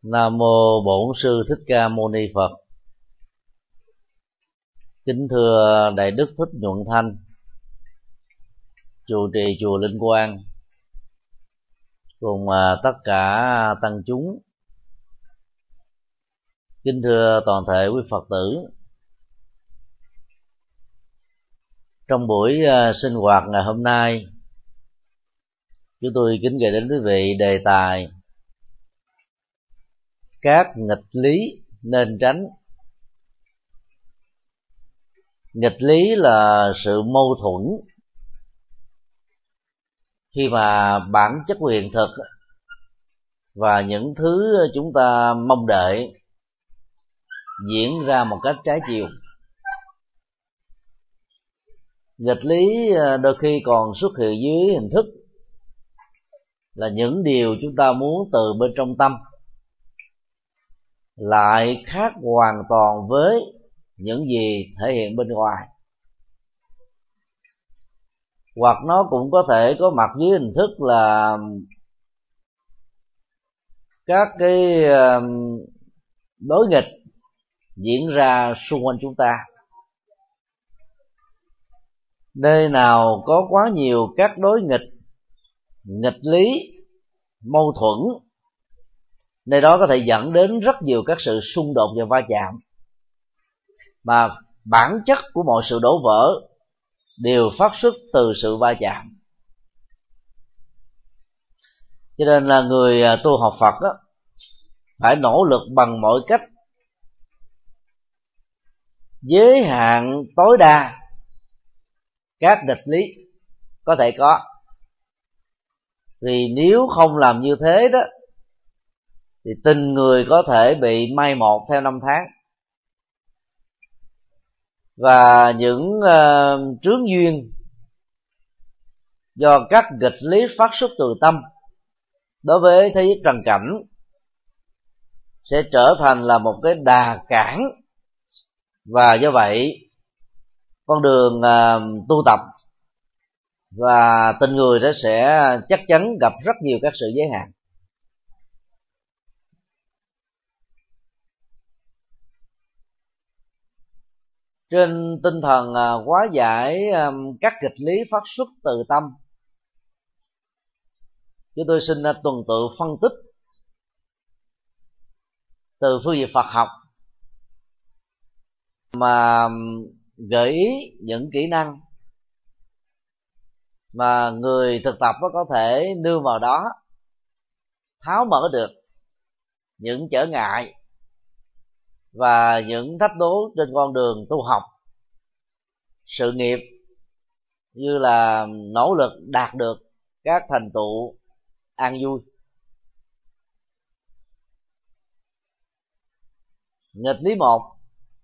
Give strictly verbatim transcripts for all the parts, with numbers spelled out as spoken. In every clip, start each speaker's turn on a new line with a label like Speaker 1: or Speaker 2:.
Speaker 1: Nam mô Bổn Sư Thích Ca Mâu Ni Phật. Kính thưa Đại Đức Thích Nhuận Thanh, trụ trì chùa Linh Quang, cùng tất cả tăng chúng. Kính thưa toàn thể quý Phật tử. Trong buổi sinh hoạt ngày hôm nay, chúng tôi kính gửi đến quý vị đề tài các nghịch lý nên tránh. Nghịch lý là sự mâu thuẫn khi mà bản chất của hiện thực và những thứ chúng ta mong đợi diễn ra một cách trái chiều. Nghịch lý đôi khi còn xuất hiện dưới hình thức là những điều chúng ta muốn từ bên trong tâm lại khác hoàn toàn với những gì thể hiện bên ngoài, hoặc nó cũng có thể có mặt dưới hình thức là các cái đối nghịch diễn ra xung quanh chúng ta. Nơi nào có quá nhiều các đối nghịch, nghịch lý, mâu thuẫn, nơi đó có thể dẫn đến rất nhiều các sự xung đột và va chạm, mà bản chất của mọi sự đổ vỡ đều phát xuất từ sự va chạm. Cho nên là người tu học Phật đó, phải nỗ lực bằng mọi cách giới hạn tối đa các nghịch lý có thể có. Vì nếu không làm như thế đó thì tình người có thể bị mai một theo năm tháng, và những uh, chướng duyên do các nghịch lý phát xuất từ tâm đối với thế giới trần cảnh sẽ trở thành là một cái đà cản, và do vậy con đường uh, tu tập và tình người đó sẽ chắc chắn gặp rất nhiều các sự giới hạn. Trên tinh thần hóa giải các nghịch lý phát xuất từ tâm, chúng tôi xin tuần tự phân tích từ phương diện Phật học mà gợi ý những kỹ năng mà người thực tập có thể nương vào đó, tháo mở được những trở ngại và những thách đố trên con đường tu học, sự nghiệp, như là nỗ lực đạt được các thành tựu an vui. Nghịch lý một,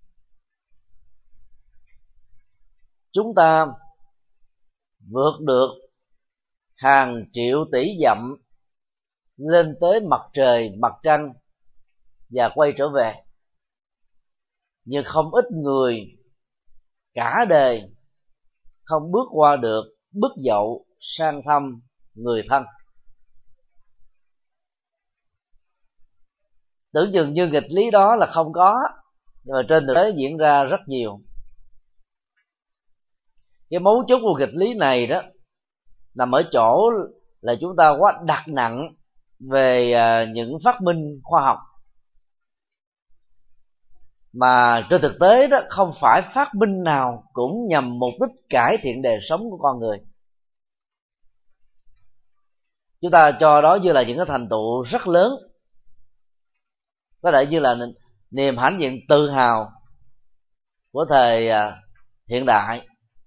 Speaker 1: chúng ta vượt được hàng triệu tỷ dặm lên tới mặt trời, mặt trăng và quay trở về, nhưng không ít người cả đời không bước qua được bước dậu sang thăm người thân. Tưởng chừng như nghịch lý đó là không có, nhưng mà trên thực tế diễn ra rất nhiều. Cái mấu chốt của nghịch lý này đó nằm ở chỗ là chúng ta quá đặt nặng về những phát minh khoa học, mà trên thực tế đó không phải phát minh nào cũng nhằm mục đích cải thiện đời sống của con người. Chúng ta cho đó như là những cái thành tựu rất lớn, có thể như là niềm hãnh diện tự hào của thời hiện đại.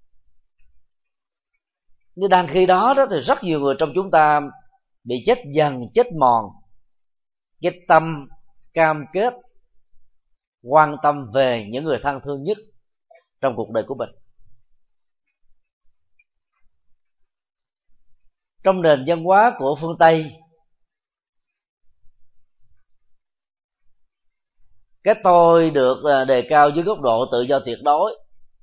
Speaker 1: Nhưng đang khi đó đó thì rất nhiều người trong chúng ta bị chết dần, chết mòn cái tâm cam kết quan tâm về những người thân thương nhất trong cuộc đời của mình. Trong nền văn hóa của phương Tây, cái tôi được đề cao dưới góc độ tự do tuyệt đối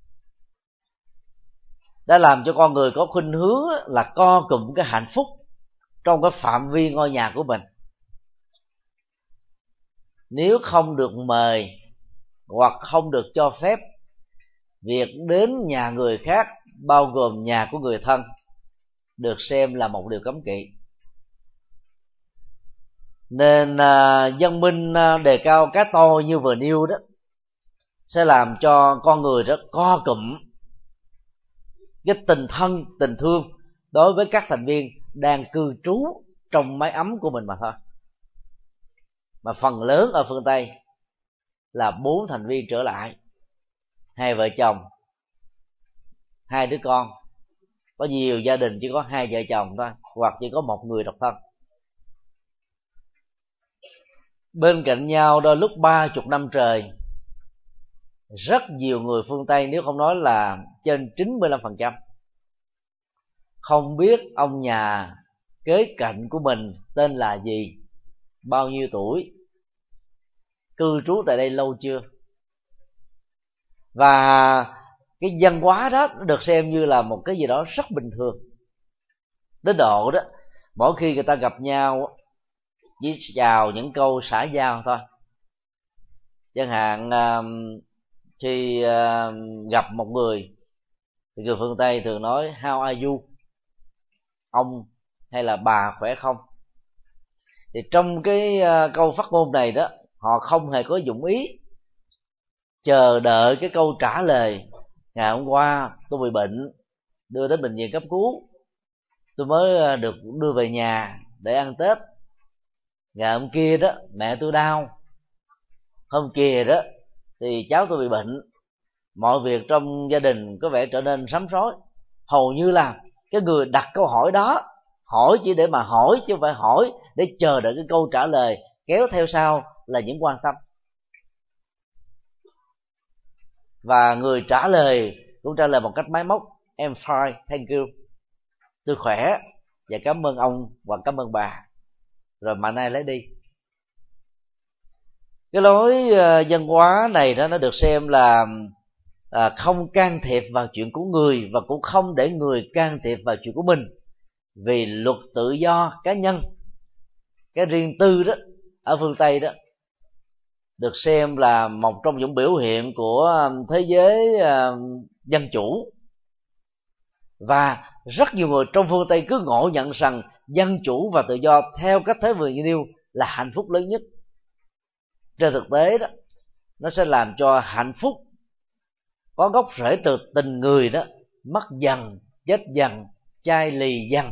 Speaker 1: đã làm cho con người có khuynh hướng là co cụm cái hạnh phúc trong cái phạm vi ngôi nhà của mình. nếu không được mời hoặc không được cho phép việc đến nhà người khác, bao gồm nhà của người thân, được xem là một điều cấm kỵ. Nên à, dân minh à, đề cao cái tôi như vừa nêu đó sẽ làm cho con người rất co cụm cái tình thân, tình thương đối với các thành viên đang cư trú trong mái ấm của mình mà thôi. Mà phần lớn ở phương Tây là bốn thành viên trở lại, hai vợ chồng, hai đứa con. Có nhiều gia đình chỉ có hai vợ chồng thôi, hoặc chỉ có một người độc thân. Bên cạnh nhau đôi lúc ba chục năm trời, rất nhiều người phương Tây, nếu không nói là trên chín mươi lăm phần trăm, không biết ông nhà kế cạnh của mình tên là gì, bao nhiêu tuổi, cư trú tại đây lâu chưa. Và cái văn hóa đó nó được xem như là một cái gì đó rất bình thường, đến độ đó mỗi khi người ta gặp nhau chỉ chào những câu xã giao thôi. Chẳng hạn khi gặp một người thì người phương Tây thường nói how are you, ông hay là bà khỏe không. Thì trong cái câu phát ngôn này đó, họ không hề có dụng ý chờ đợi cái câu trả lời ngày hôm qua tôi bị bệnh, đưa đến bệnh viện cấp cứu, tôi mới được đưa về nhà để ăn Tết. Ngày hôm kia đó mẹ tôi đau, hôm kia đó thì cháu tôi bị bệnh. Mọi việc trong gia đình có vẻ trở nên sắm rối. Hầu như là cái người đặt câu hỏi đó hỏi chỉ để mà hỏi, chứ không phải hỏi để chờ đợi cái câu trả lời kéo theo sau là những quan tâm. Và người trả lời cũng trả lời một cách máy móc: I'm fine, thank you, tôi khỏe và cảm ơn ông và cảm ơn bà, rồi mà nay lấy đi. Cái lối văn hóa này đó nó được xem là à, không can thiệp vào chuyện của người, và cũng không để người can thiệp vào chuyện của mình, vì luật tự do cá nhân, cái riêng tư đó ở phương Tây đó được xem là một trong những biểu hiện của thế giới uh, dân chủ. Và rất nhiều người trong phương Tây cứ ngộ nhận rằng dân chủ và tự do theo cách thế vừa nêu là hạnh phúc lớn nhất. Trên thực tế đó, nó sẽ làm cho hạnh phúc có gốc rễ từ tình người đó mất dần, chết dần, chai lì dần.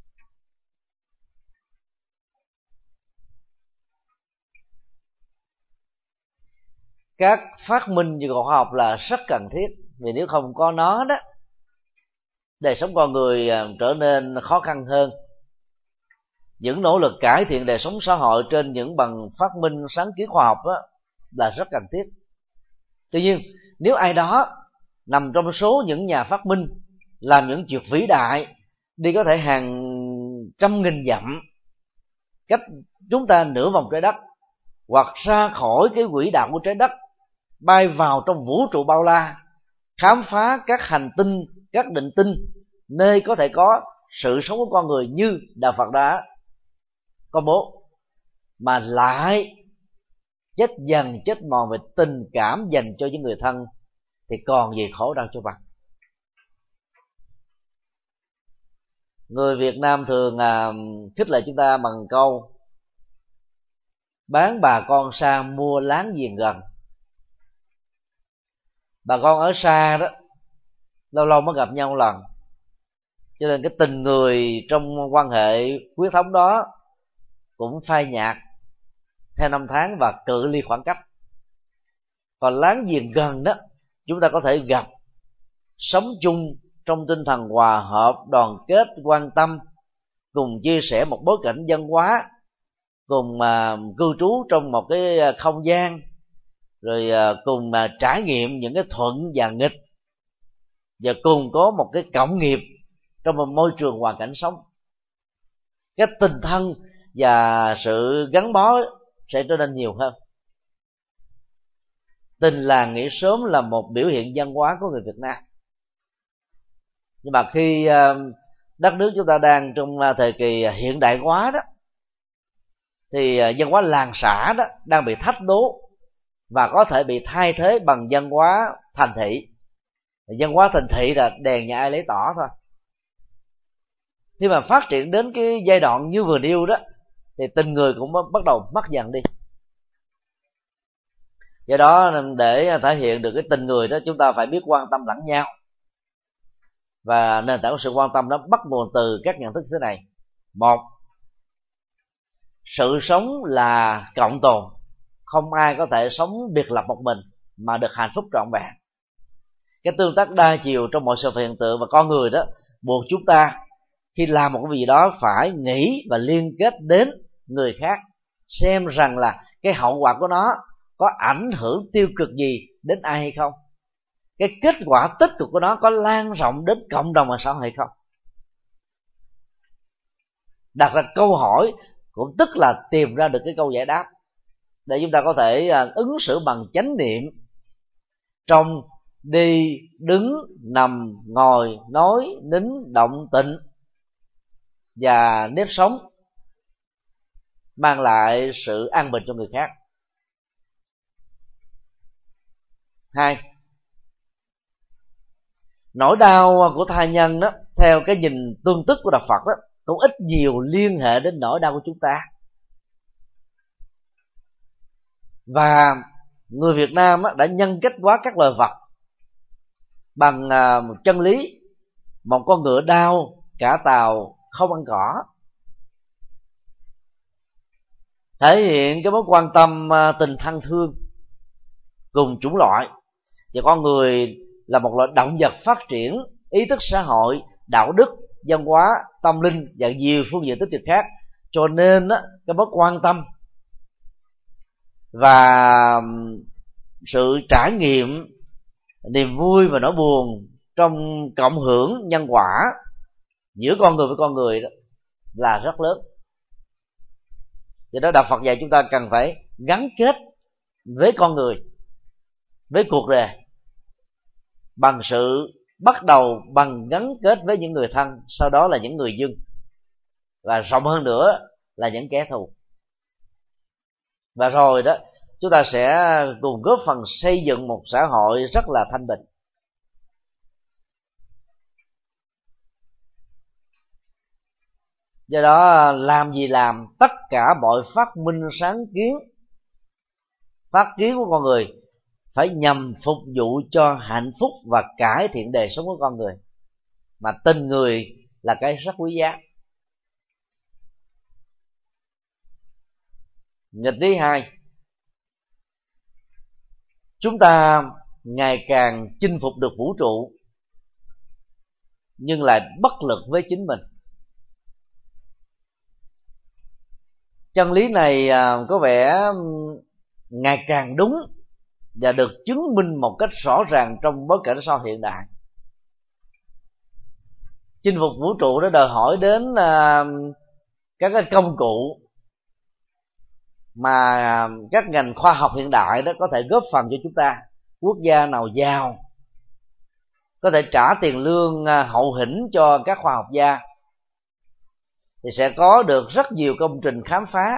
Speaker 1: Các phát minh về khoa học là rất cần thiết, vì nếu không có nó đó, đời sống con người trở nên khó khăn hơn. Những nỗ lực cải thiện đời sống xã hội trên những bằng phát minh sáng kiến khoa học đó là rất cần thiết. Tuy nhiên, nếu ai đó nằm trong số những nhà phát minh làm những chuyện vĩ đại, đi có thể hàng trăm nghìn dặm cách chúng ta nửa vòng trái đất, hoặc ra khỏi cái quỹ đạo của trái đất, bay vào trong vũ trụ bao la, khám phá các hành tinh, các định tinh nơi có thể có sự sống của con người như Đạo Phật đã công bố, mà lại chết dần chết mòn về tình cảm dành cho những người thân, thì còn gì khổ đau cho bằng. Người Việt Nam thường à, khích lệ chúng ta bằng câu bán bà con xa mua láng giềng gần. Bà con ở xa đó lâu lâu mới gặp nhau một lần, cho nên cái tình người trong quan hệ huyết thống đó cũng phai nhạt theo năm tháng và cự ly khoảng cách. Còn láng giềng gần đó, chúng ta có thể gặp, sống chung trong tinh thần hòa hợp, đoàn kết, quan tâm, cùng chia sẻ một bối cảnh văn hóa, cùng mà cư trú trong một cái không gian, rồi cùng mà trải nghiệm những cái thuận và nghịch, và cùng có một cái cộng nghiệp trong một môi trường hoàn cảnh sống. Cái tình thân và sự gắn bó sẽ trở nên nhiều hơn. Tình làng nghĩa xóm là một biểu hiện văn hóa của người Việt Nam. Nhưng mà khi đất nước chúng ta đang trong thời kỳ hiện đại hóa đó, thì văn hóa làng xã đó đang bị thách đố và có thể bị thay thế bằng văn hóa thành thị. Văn hóa thành thị là đèn nhà ai lấy tỏ thôi. Khi mà phát triển đến cái giai đoạn như vừa nêu đó thì tình người cũng bắt đầu mất dần đi. Do đó để thể hiện được cái tình người đó, chúng ta phải biết quan tâm lẫn nhau. Và nền tảng của sự quan tâm đó bắt nguồn từ các nhận thức thế này. Một, sự sống là cộng tồn, không ai có thể sống biệt lập một mình mà được hạnh phúc trọn vẹn. Cái tương tác đa chiều trong mọi sự hiện tượng và con người đó buộc chúng ta khi làm một cái gì đó phải nghĩ và liên kết đến người khác, xem rằng là cái hậu quả của nó có ảnh hưởng tiêu cực gì đến ai hay không, cái kết quả tích cực của nó có lan rộng đến cộng đồng và xã hội hay không. Đặt ra câu hỏi cũng tức là tìm ra được cái câu giải đáp để chúng ta có thể ứng xử bằng chánh niệm trong đi, đứng, nằm, ngồi, nói, nín, động, tịnh và nếp sống mang lại sự an bình cho người khác. Hai, nỗi đau của tha nhân đó, theo cái nhìn tương tức của Đạo Phật đó, cũng ít nhiều liên hệ đến nỗi đau của chúng ta. Và người Việt Nam đã nhân cách hóa các loài vật bằng một chân lý: một con ngựa đau, cả tàu không ăn cỏ. Thể hiện cái mối quan tâm tình thân thương cùng chủng loại, và con người là một loại động vật phát triển ý thức xã hội, đạo đức, văn hóa, tâm linh và nhiều phương diện tích cực khác. Cho nên á, cái mối quan tâm và sự trải nghiệm niềm vui và nỗi buồn trong cộng hưởng nhân quả giữa con người với con người đó là rất lớn. Do đó Đạo Phật dạy chúng ta cần phải gắn kết với con người, với cuộc đời, bằng sự bắt đầu bằng gắn kết với những người thân, sau đó là những người dân, và rộng hơn nữa là những kẻ thù. Và rồi đó chúng ta sẽ cùng góp phần xây dựng một xã hội rất là thanh bình. Do đó làm gì làm, tất cả mọi phát minh sáng kiến, phát kiến của con người phải nhằm phục vụ cho hạnh phúc và cải thiện đời sống của con người, mà tình người là cái rất quý giá. Nghịch lý hai, chúng ta ngày càng chinh phục được vũ trụ nhưng lại bất lực với chính mình. Chân lý này có vẻ ngày càng đúng và được chứng minh một cách rõ ràng trong bối cảnh xã hội hiện đại. Chinh phục vũ trụ đó đòi hỏi đến các cái công cụ mà các ngành khoa học hiện đại đó có thể góp phần cho chúng ta. Quốc gia nào giàu có thể trả tiền lương hậu hĩnh cho các khoa học gia thì sẽ có được rất nhiều công trình khám phá.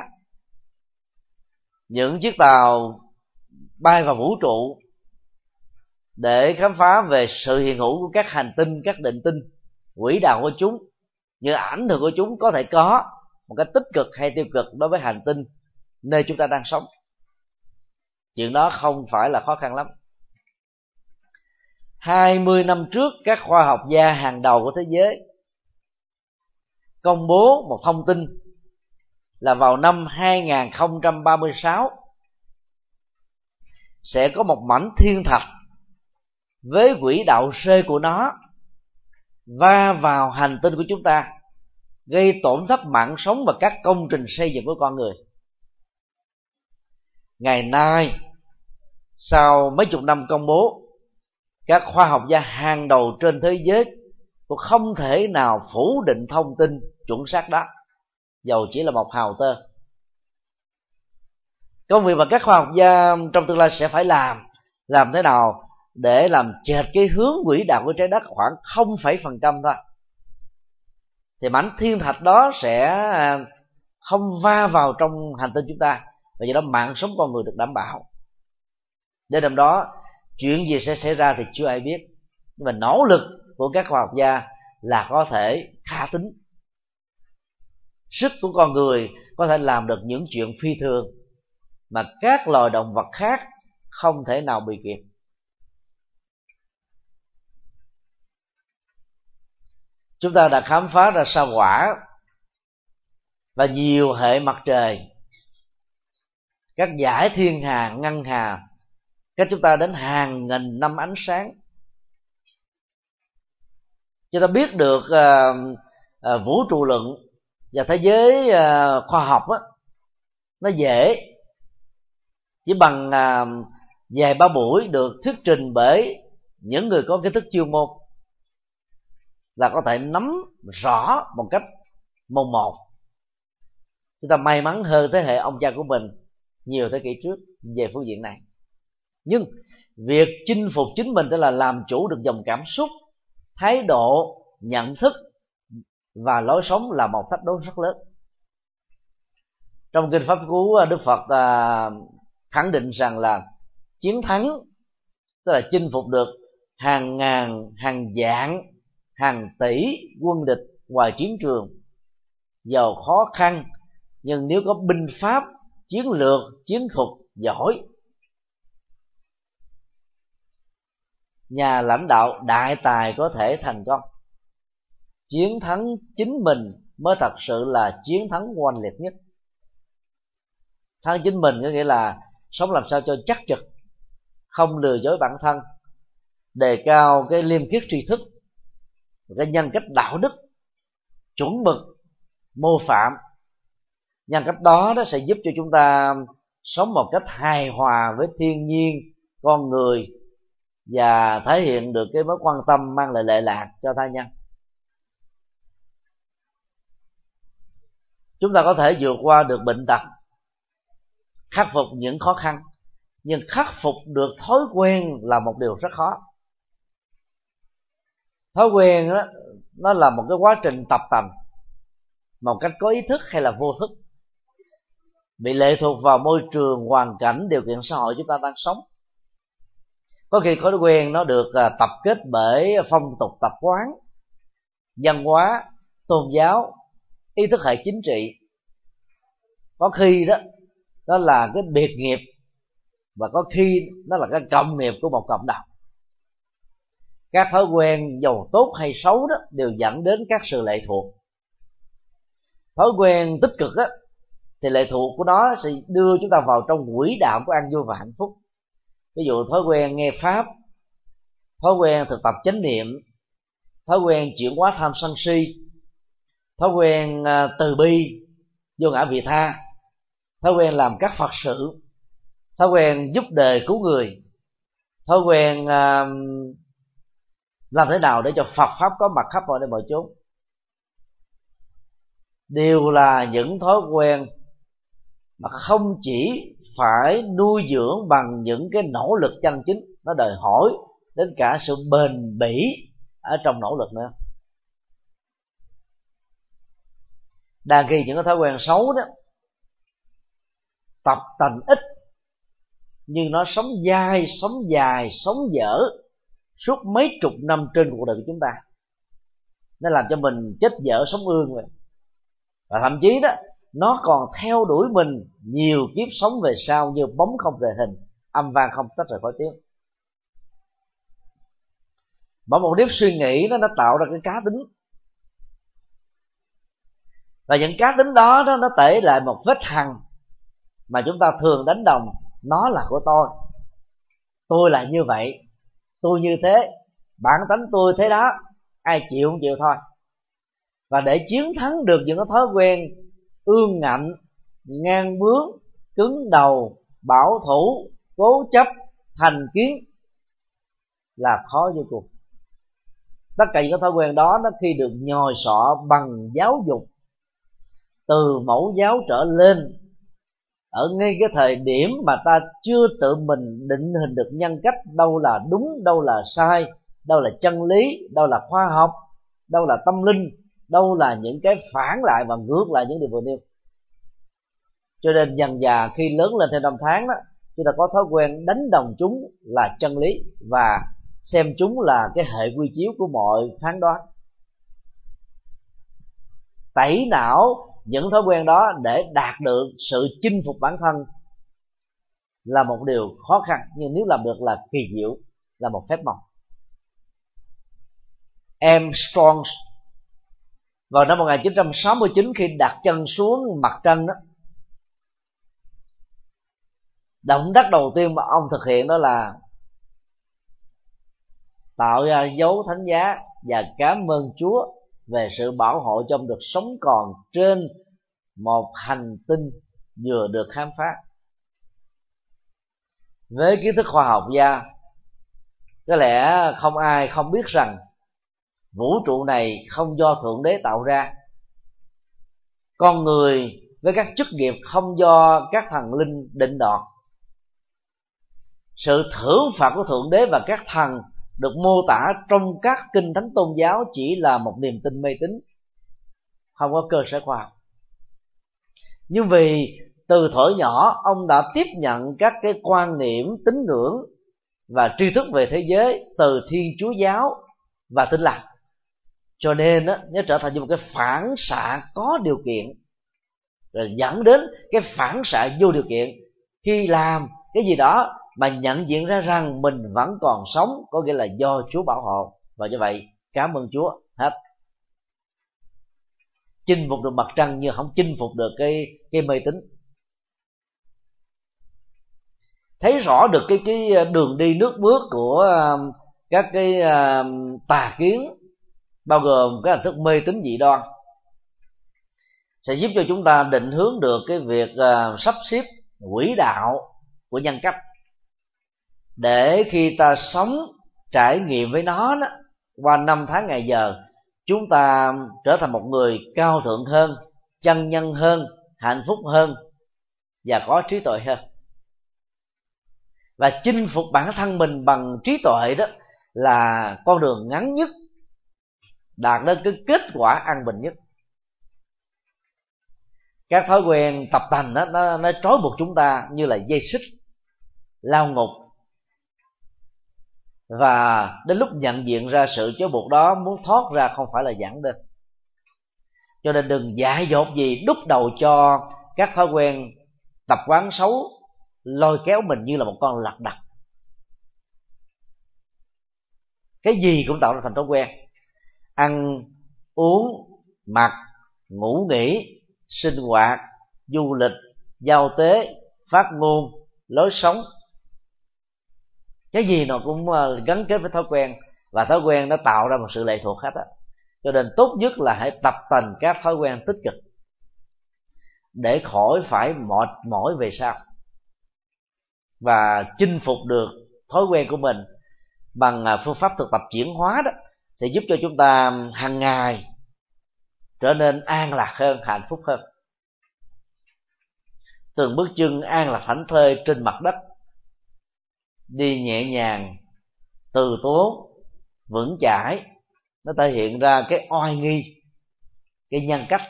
Speaker 1: Những chiếc tàu bay vào vũ trụ để khám phá về sự hiện hữu của các hành tinh, các định tinh, quỹ đạo của chúng, những ảnh hưởng của chúng có thể có một cách tích cực hay tiêu cực đối với hành tinh nơi chúng ta đang sống. Chuyện đó không phải là khó khăn lắm. hai mươi năm trước, các khoa học gia hàng đầu của thế giới công bố một thông tin là vào năm hai không ba sáu sẽ có một mảnh thiên thạch với quỹ đạo C của nó va vào hành tinh của chúng ta, gây tổn thất mạng sống và các công trình xây dựng của con người. Ngày nay, sau mấy chục năm công bố, các khoa học gia hàng đầu trên thế giới cũng không thể nào phủ định thông tin chuẩn xác đó, dầu chỉ là một hào tơ. Công việc mà các khoa học gia trong tương lai sẽ phải làm, làm thế nào để làm chệch cái hướng quỹ đạo của trái đất khoảng không phẩy phần trăm thôi, thì mảnh thiên thạch đó sẽ không va vào trong hành tinh chúng ta, và do đó mạng sống con người được đảm bảo. Đến năm đó chuyện gì sẽ xảy ra thì chưa ai biết, nhưng mà nỗ lực của các khoa học gia là có thể khả tính. Sức của con người có thể làm được những chuyện phi thường mà các loài động vật khác không thể nào bị kịp. Chúng ta đã khám phá ra sao Hỏa và nhiều hệ mặt trời, các dải thiên hà, ngân hà cách chúng ta đến hàng nghìn năm ánh sáng. Chúng ta biết được uh, uh, vũ trụ luận và thế giới uh, khoa học á, nó dễ, chỉ bằng uh, vài ba buổi được thuyết trình bởi những người có kiến thức chuyên môn là có thể nắm rõ một cách mồn một. Chúng ta may mắn hơn thế hệ ông cha của mình nhiều thế kỷ trước về phương diện này. Nhưng việc chinh phục chính mình đó là làm chủ được dòng cảm xúc, thái độ, nhận thức và lối sống là một thách đố rất lớn. Trong kinh Pháp Cú, Đức Phật à, khẳng định rằng là chiến thắng, tức là chinh phục được hàng ngàn, hàng vạn, hàng tỷ quân địch ngoài chiến trường, giàu khó khăn, nhưng nếu có binh pháp, chiến lược, chiến thuật giỏi, nhà lãnh đạo đại tài có thể thành công. Chiến thắng chính mình mới thật sự là chiến thắng oanh liệt nhất. Thắng chính mình có nghĩa là sống làm sao cho chắc trực, không lừa dối bản thân, đề cao cái liêm khiết tri thức, cái nhân cách đạo đức chuẩn mực mô phạm. Nhân cách đó nó sẽ giúp cho chúng ta sống một cách hài hòa với thiên nhiên, con người, và thể hiện được cái mối quan tâm mang lại lệ lạc cho tha nhân. Chúng ta có thể vượt qua được bệnh tật, khắc phục những khó khăn, nhưng khắc phục được thói quen là một điều rất khó. Thói quen đó, nó là một cái quá trình tập tành một cách có ý thức hay là vô thức, bị lệ thuộc vào môi trường, hoàn cảnh, điều kiện xã hội chúng ta đang sống. Có khi thói quen nó được tập kết bởi phong tục tập quán, văn hóa, tôn giáo, ý thức hệ chính trị. Có khi đó đó là cái biệt nghiệp, và có khi nó là cái cộng nghiệp của một cộng đồng. Các thói quen dầu tốt hay xấu đó đều dẫn đến các sự lệ thuộc. Thói quen tích cực á, thì lệ thuộc của nó sẽ đưa chúng ta vào trong quỹ đạo của an vui và hạnh phúc. Ví dụ thói quen nghe pháp, thói quen thực tập chánh niệm, thói quen chuyển hóa tham sân si, thói quen từ bi, vô ngã vị tha, thói quen làm các Phật sự, thói quen giúp đời cứu người, thói quen uh, làm thế nào để cho Phật pháp có mặt khắp mọi nơi mọi chốn, đều là những thói quen mà không chỉ phải nuôi dưỡng bằng những cái nỗ lực chân chính, nó đòi hỏi đến cả sự bền bỉ ở trong nỗ lực nữa. Đa khi những cái thói quen xấu đó tập tành ít, nhưng nó sống dai, sống dài, sống dở suốt mấy chục năm trên cuộc đời của chúng ta. Nó làm cho mình chết dở sống ương rồi. Và thậm chí đó, nó còn theo đuổi mình nhiều kiếp sống về sau như bóng không rời hình, âm vang không tách rời khỏi tiếng. Bởi một nếp suy nghĩ đó, nó tạo ra cái cá tính. Và những cá tính đó, đó nó tể lại một vết hằn mà chúng ta thường đánh đồng, nó là của tôi, tôi là như vậy, tôi như thế, bản tánh tôi thế đó, ai chịu không chịu thôi. Và để chiến thắng được những cái thói quen ương ngạnh, ngang bướng, cứng đầu, bảo thủ, cố chấp, thành kiến là khó vô cùng. Tất cả những cái thói quen đó nó khi được nhồi sọ bằng giáo dục từ mẫu giáo trở lên, ở ngay cái thời điểm mà ta chưa tự mình định hình được nhân cách, đâu là đúng, đâu là sai, đâu là chân lý, đâu là khoa học, đâu là tâm linh, đâu là những cái phản lại và ngược lại những điều vừa nêu, Cho nên dần dà khi lớn lên theo năm tháng đó, chúng ta có thói quen đánh đồng chúng là chân lý và xem chúng là cái hệ quy chiếu của mọi phán đoán. Tẩy não những thói quen đó để đạt được sự chinh phục bản thân là một điều khó khăn, nhưng nếu làm được là kỳ diệu, là một phép màu. Armstrong vào năm một nghìn chín trăm sáu mươi chín khi đặt chân xuống mặt trăng đó, động tác đầu tiên mà ông thực hiện đó là tạo ra dấu thánh giá và cảm ơn Chúa về sự bảo hộ cho ông được sống còn trên một hành tinh vừa được khám phá. Với kiến thức khoa học gia, có lẽ không ai không biết rằng vũ trụ này không do Thượng Đế tạo ra, con người với các chức nghiệp không do các thần linh định đoạt. Sự thưởng phạt của Thượng Đế và các thần được mô tả trong các kinh thánh tôn giáo chỉ là một niềm tin mê tín, không có cơ sở khoa học. Nhưng vì từ thuở nhỏ ông đã tiếp nhận các cái quan niệm tín ngưỡng và tri thức về thế giới từ Thiên Chúa giáo và Tin Lành, cho nên đó, nó trở thành như một cái phản xạ có điều kiện, rồi dẫn đến cái phản xạ vô điều kiện khi làm cái gì đó mà nhận diện ra rằng mình vẫn còn sống, có nghĩa là do Chúa bảo hộ, và như vậy cảm ơn Chúa hết. Chinh phục được mặt trăng nhưng không chinh phục được cái cái mê tín. Thấy rõ được cái cái đường đi nước bước của các cái tà kiến, bao gồm cái hình thức mê tín dị đoan, sẽ giúp cho chúng ta định hướng được cái việc uh, sắp xếp quỹ đạo của nhân cách, để khi ta sống trải nghiệm với nó đó, qua năm tháng ngày giờ, chúng ta trở thành một người cao thượng hơn, chân nhân hơn, hạnh phúc hơn và có trí tuệ hơn. Và chinh phục bản thân mình bằng trí tuệ đó là con đường ngắn nhất, đạt đến cái kết quả an bình nhất. Các thói quen tập tành đó, nó, nó trói buộc chúng ta như là dây xích lao ngục, và đến lúc nhận diện ra sự trói buộc đó, muốn thoát ra không phải là giản đơn. Cho nên đừng dại dột gì đúc đầu cho các thói quen tập quán xấu lôi kéo mình như là một con lật đật. Cái gì cũng tạo ra thành thói quen: ăn, uống, mặc, ngủ nghỉ, sinh hoạt, du lịch, giao tế, phát ngôn, lối sống. Cái gì nó cũng gắn kết với thói quen, và thói quen nó tạo ra một sự lệ thuộc hết á. Cho nên tốt nhất là hãy tập tành các thói quen tích cực để khỏi phải mệt mỏi về sau, và chinh phục được thói quen của mình bằng phương pháp thực tập chuyển hóa đó, sẽ giúp cho chúng ta hàng ngày trở nên an lạc hơn, hạnh phúc hơn. Từng bước chân an lạc thảnh thơi trên mặt đất, đi nhẹ nhàng, từ tốn, vững chãi, nó thể hiện ra cái oai nghi, cái nhân cách.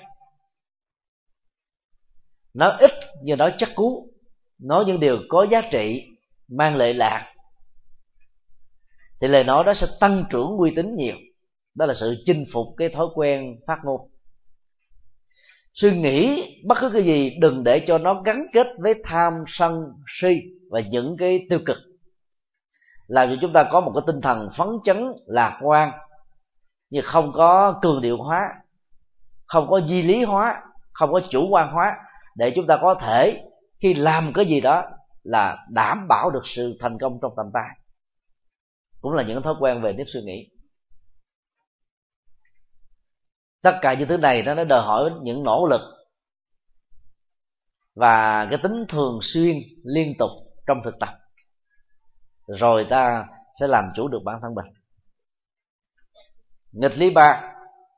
Speaker 1: Nói ít nhưng nói chắc cú, nói những điều có giá trị, mang lệ lạc, thì lời nói đó sẽ tăng trưởng uy tín nhiều. Đó là sự chinh phục cái thói quen phát ngôn. Suy nghĩ bất cứ cái gì đừng để cho nó gắn kết với tham sân si và những cái tiêu cực, làm cho chúng ta có một cái tinh thần phấn chấn lạc quan, nhưng không có cường điệu hóa, không có di lý hóa, không có chủ quan hóa, để chúng ta có thể khi làm cái gì đó là đảm bảo được sự thành công trong tầm tay. Cũng là những thói quen về nếp suy nghĩ. Tất cả những thứ này nó đòi hỏi những nỗ lực và cái tính thường xuyên liên tục trong thực tập, rồi ta sẽ làm chủ được bản thân mình. Nghịch lý ba,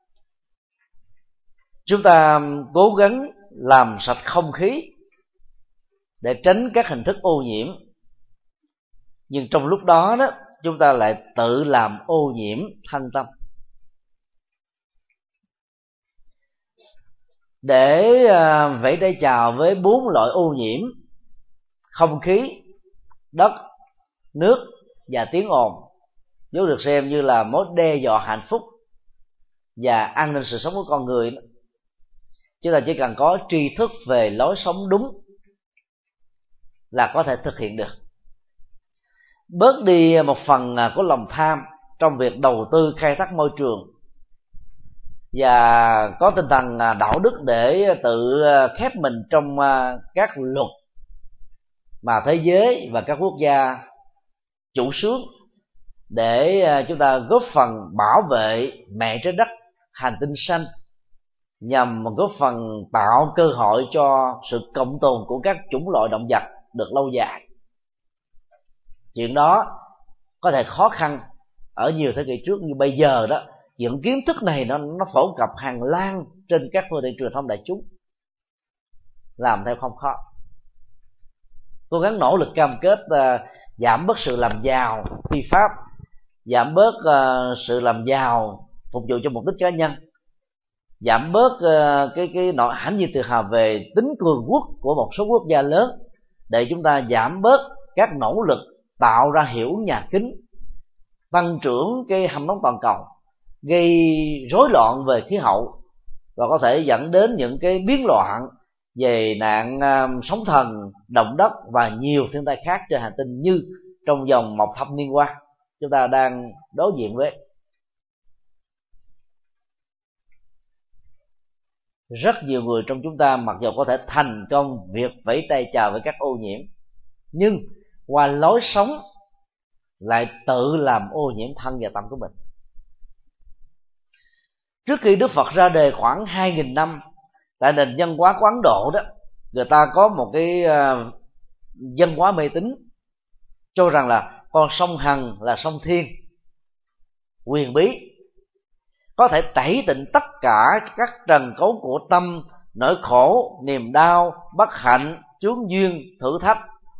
Speaker 1: chúng ta cố gắng làm sạch không khí để tránh các hình thức ô nhiễm, nhưng trong lúc đó đó chúng ta lại tự làm ô nhiễm thân tâm. để vẫy tay chào với bốn loại ô nhiễm: không khí, đất, nước và tiếng ồn, vốn được xem như là mối đe dọa hạnh phúc và an ninh sự sống của con người. Chúng ta chỉ cần có tri thức về lối sống đúng là có thể thực hiện được. Bớt đi một phần của lòng tham trong việc đầu tư khai thác môi trường, và có tinh thần đạo đức để tự khép mình trong các luật mà thế giới và các quốc gia chủ xướng, để chúng ta góp phần bảo vệ mẹ trái đất, hành tinh xanh, nhằm góp phần tạo cơ hội cho sự cộng tồn của các chủng loại động vật được lâu dài. Chuyện đó có thể khó khăn ở nhiều thế kỷ trước, như bây giờ đó, những kiến thức này nó nó phổ cập hàng lan trên các phương tiện truyền thông đại chúng, làm theo không khó. Cố gắng nỗ lực cam kết uh, giảm bớt sự làm giàu phi pháp, giảm bớt uh, sự làm giàu phục vụ cho mục đích cá nhân, giảm bớt uh, cái cái nỗi hãnh diện tự hào về tính cường quốc của một số quốc gia lớn, để chúng ta giảm bớt các nỗ lực tạo ra hiệu ứng nhà kính, tăng trưởng cái hầm nóng toàn cầu, gây rối loạn về khí hậu, và có thể dẫn đến những cái biến loạn về nạn uh, sóng thần, động đất và nhiều thiên tai khác trên hành tinh, như trong vòng một thập niên qua chúng ta đang đối diện với. Rất nhiều người trong chúng ta mặc dù có thể thành công việc vẫy tay chào với các ô nhiễm, nhưng qua lối sống lại tự làm ô nhiễm thân và tâm của mình. Trước khi Đức Phật ra đời khoảng hai nghìn năm, tại nền văn hóa của Ấn Độ đó, người ta có một cái uh, văn hóa mê tín, cho rằng là con sông Hằng là sông Thiên, quyền bí, có thể tẩy tịnh tất cả các trần cấu của tâm, nỗi khổ, niềm đau, bất hạnh, chướng duyên, thử thách,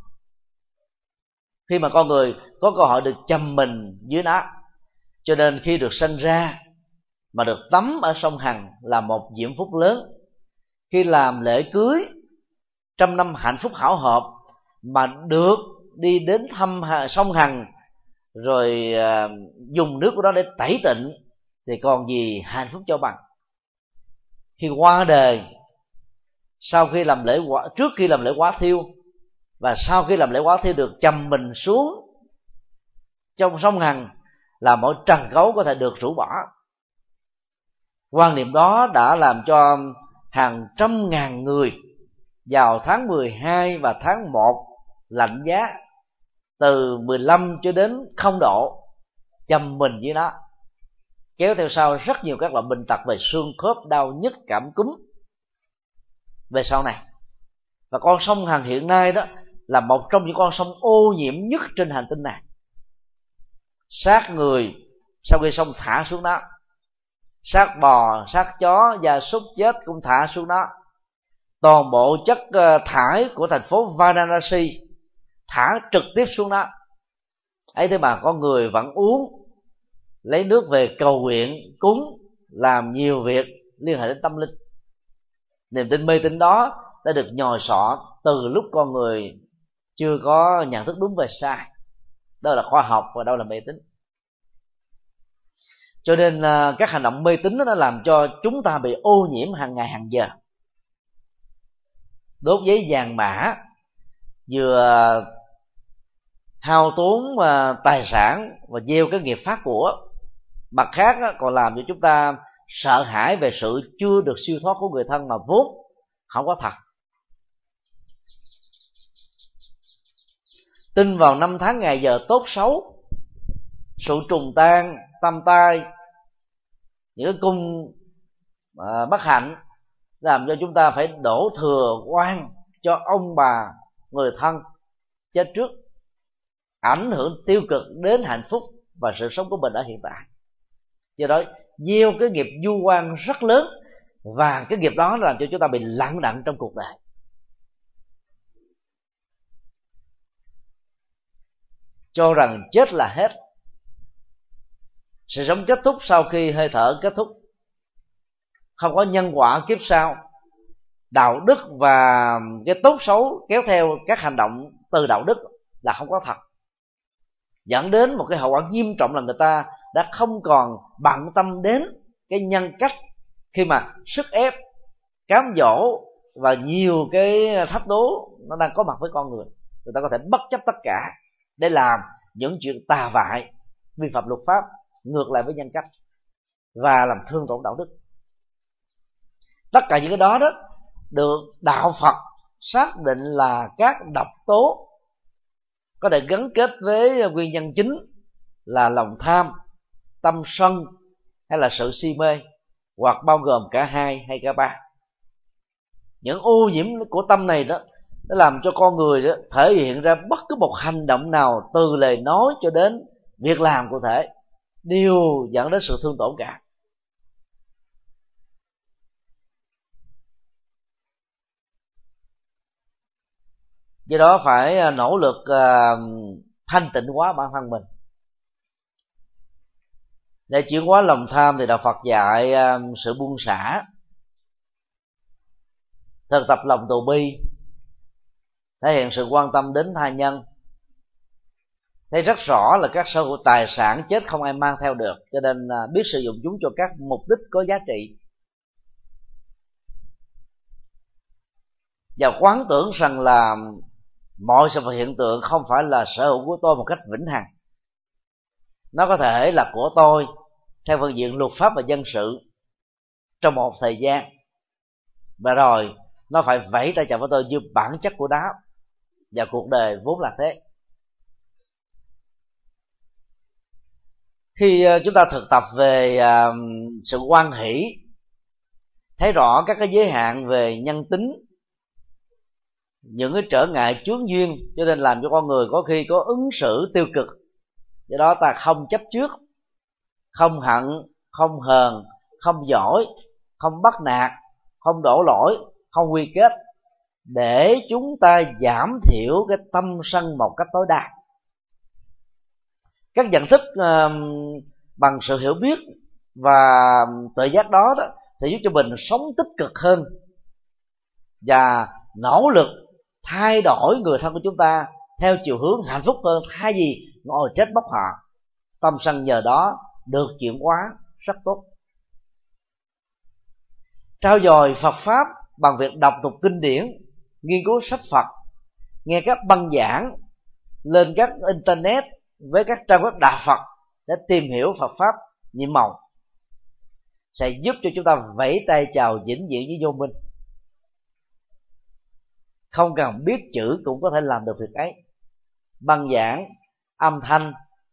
Speaker 1: khi mà con người có cơ hội được châm mình dưới nó. Cho nên khi được sinh ra mà được tắm ở sông Hằng là một diễm phúc lớn. Khi làm lễ cưới trăm năm hạnh phúc hảo hợp mà được đi đến thăm sông Hằng, rồi dùng nước của đó để tẩy tịnh, thì còn gì hạnh phúc cho bằng. Khi qua đời, sau khi làm lễ quả, trước khi làm lễ quả thiêu và sau khi làm lễ quả thiêu, được chầm mình xuống trong sông Hằng là mỗi trần cấu có thể được rũ bỏ. Quan niệm đó đã làm cho hàng trăm ngàn người vào tháng mười hai và tháng một lạnh giá từ mười lăm cho đến không độ, chầm mình với nó, kéo theo sau rất nhiều các loại bệnh tật về xương khớp, đau nhức, cảm cúm về sau này. Và con sông Hằng hiện nay đó là một trong những con sông ô nhiễm nhất trên hành tinh này. Xác người sau khi sông thả xuống đó, xác bò, xác chó, gia súc chết cũng thả xuống đó. Toàn bộ chất thải của thành phố Varanasi thả trực tiếp xuống đó. Ấy thế mà con người vẫn uống, lấy nước về cầu nguyện, cúng, làm nhiều việc liên hệ đến tâm linh. Niềm tin mê tín đó đã được nhồi sọ từ lúc con người chưa có nhận thức đúng về sai. Đó là khoa học và đâu là mê tín. Cho nên các hành động mê tín nó làm cho chúng ta bị ô nhiễm hàng ngày hàng giờ. Đốt giấy vàng mã vừa hao tốn tài sản và gieo cái nghiệp phát của, mặt khác còn làm cho chúng ta sợ hãi về sự chưa được siêu thoát của người thân mà vốn không có thật. Tin vào năm tháng ngày giờ tốt xấu, sự trùng tan, tâm tai, những cái cung à, bất hạnh, làm cho chúng ta phải đổ thừa oan cho ông bà, người thân chết trước, ảnh hưởng tiêu cực đến hạnh phúc và sự sống của mình ở hiện tại. Do đó gieo cái nghiệp du oan rất lớn, và cái nghiệp đó làm cho chúng ta bị lặng đặng trong cuộc đời. Cho rằng chết là hết, sự sống kết thúc sau khi hơi thở kết thúc, không có nhân quả kiếp sau, đạo đức và cái tốt xấu kéo theo các hành động từ đạo đức là không có thật, dẫn đến một cái hậu quả nghiêm trọng là người ta đã không còn bận tâm đến cái nhân cách, khi mà sức ép, cám dỗ và nhiều cái thách đố nó đang có mặt với con người. Người ta có thể bất chấp tất cả để làm những chuyện tà vại, vi phạm luật pháp, ngược lại với nhân cách và làm thương tổn đạo đức. Tất cả những cái đó đó được đạo Phật xác định là các độc tố có thể gắn kết với nguyên nhân chính là lòng tham, tâm sân hay là sự si mê, hoặc bao gồm cả hai hay cả ba. Những ô nhiễm của tâm này đó nó làm cho con người đó thể hiện ra bất cứ một hành động nào, từ lời nói cho đến việc làm cụ thể, đều dẫn đến sự thương tổn cả. Do đó phải nỗ lực uh, thanh tịnh hóa bản thân mình. Để chuyển hóa lòng tham thì đạo Phật dạy uh, sự buông xả, thực tập lòng từ bi, thể hiện sự quan tâm đến tha nhân. Thấy rất rõ là các sở hữu tài sản chết không ai mang theo được, cho nên uh, biết sử dụng chúng cho các mục đích có giá trị. Và quán tưởng rằng là mọi sự vật hiện tượng không phải là sở hữu của tôi một cách vĩnh hằng. Nó có thể là của tôi theo phương diện luật pháp và dân sự trong một thời gian, và rồi nó phải vẫy tay chào với tôi như bản chất của nó, và cuộc đời vốn là thế. Khi chúng ta thực tập về sự hoan hỷ, thấy rõ các cái giới hạn về nhân tính, những cái trở ngại chướng duyên, cho nên làm cho con người có khi có ứng xử tiêu cực. Do đó ta không chấp trước, không hận, không hờn, không giỏi, không bắt nạt, không đổ lỗi, không quy kết, để chúng ta giảm thiểu cái tâm sân một cách tối đa. Các nhận thức uh, bằng sự hiểu biết và tự giác đó, đó sẽ giúp cho mình sống tích cực hơn và nỗ lực thay đổi người thân của chúng ta theo chiều hướng hạnh phúc hơn, thay vì ngồi chết bóc họ. Tâm sân nhờ đó được chuyển hóa rất tốt. Trao dồi Phật pháp bằng việc đọc tục kinh điển, nghiên cứu sách Phật, nghe các băng giảng, lên các internet với các trang web đạo Phật để tìm hiểu Phật pháp nhiệm màu, sẽ giúp cho chúng ta vẫy tay chào vĩnh viễn với vô minh. Không cần biết chữ cũng có thể làm được việc ấy. Băng giảng, âm thanh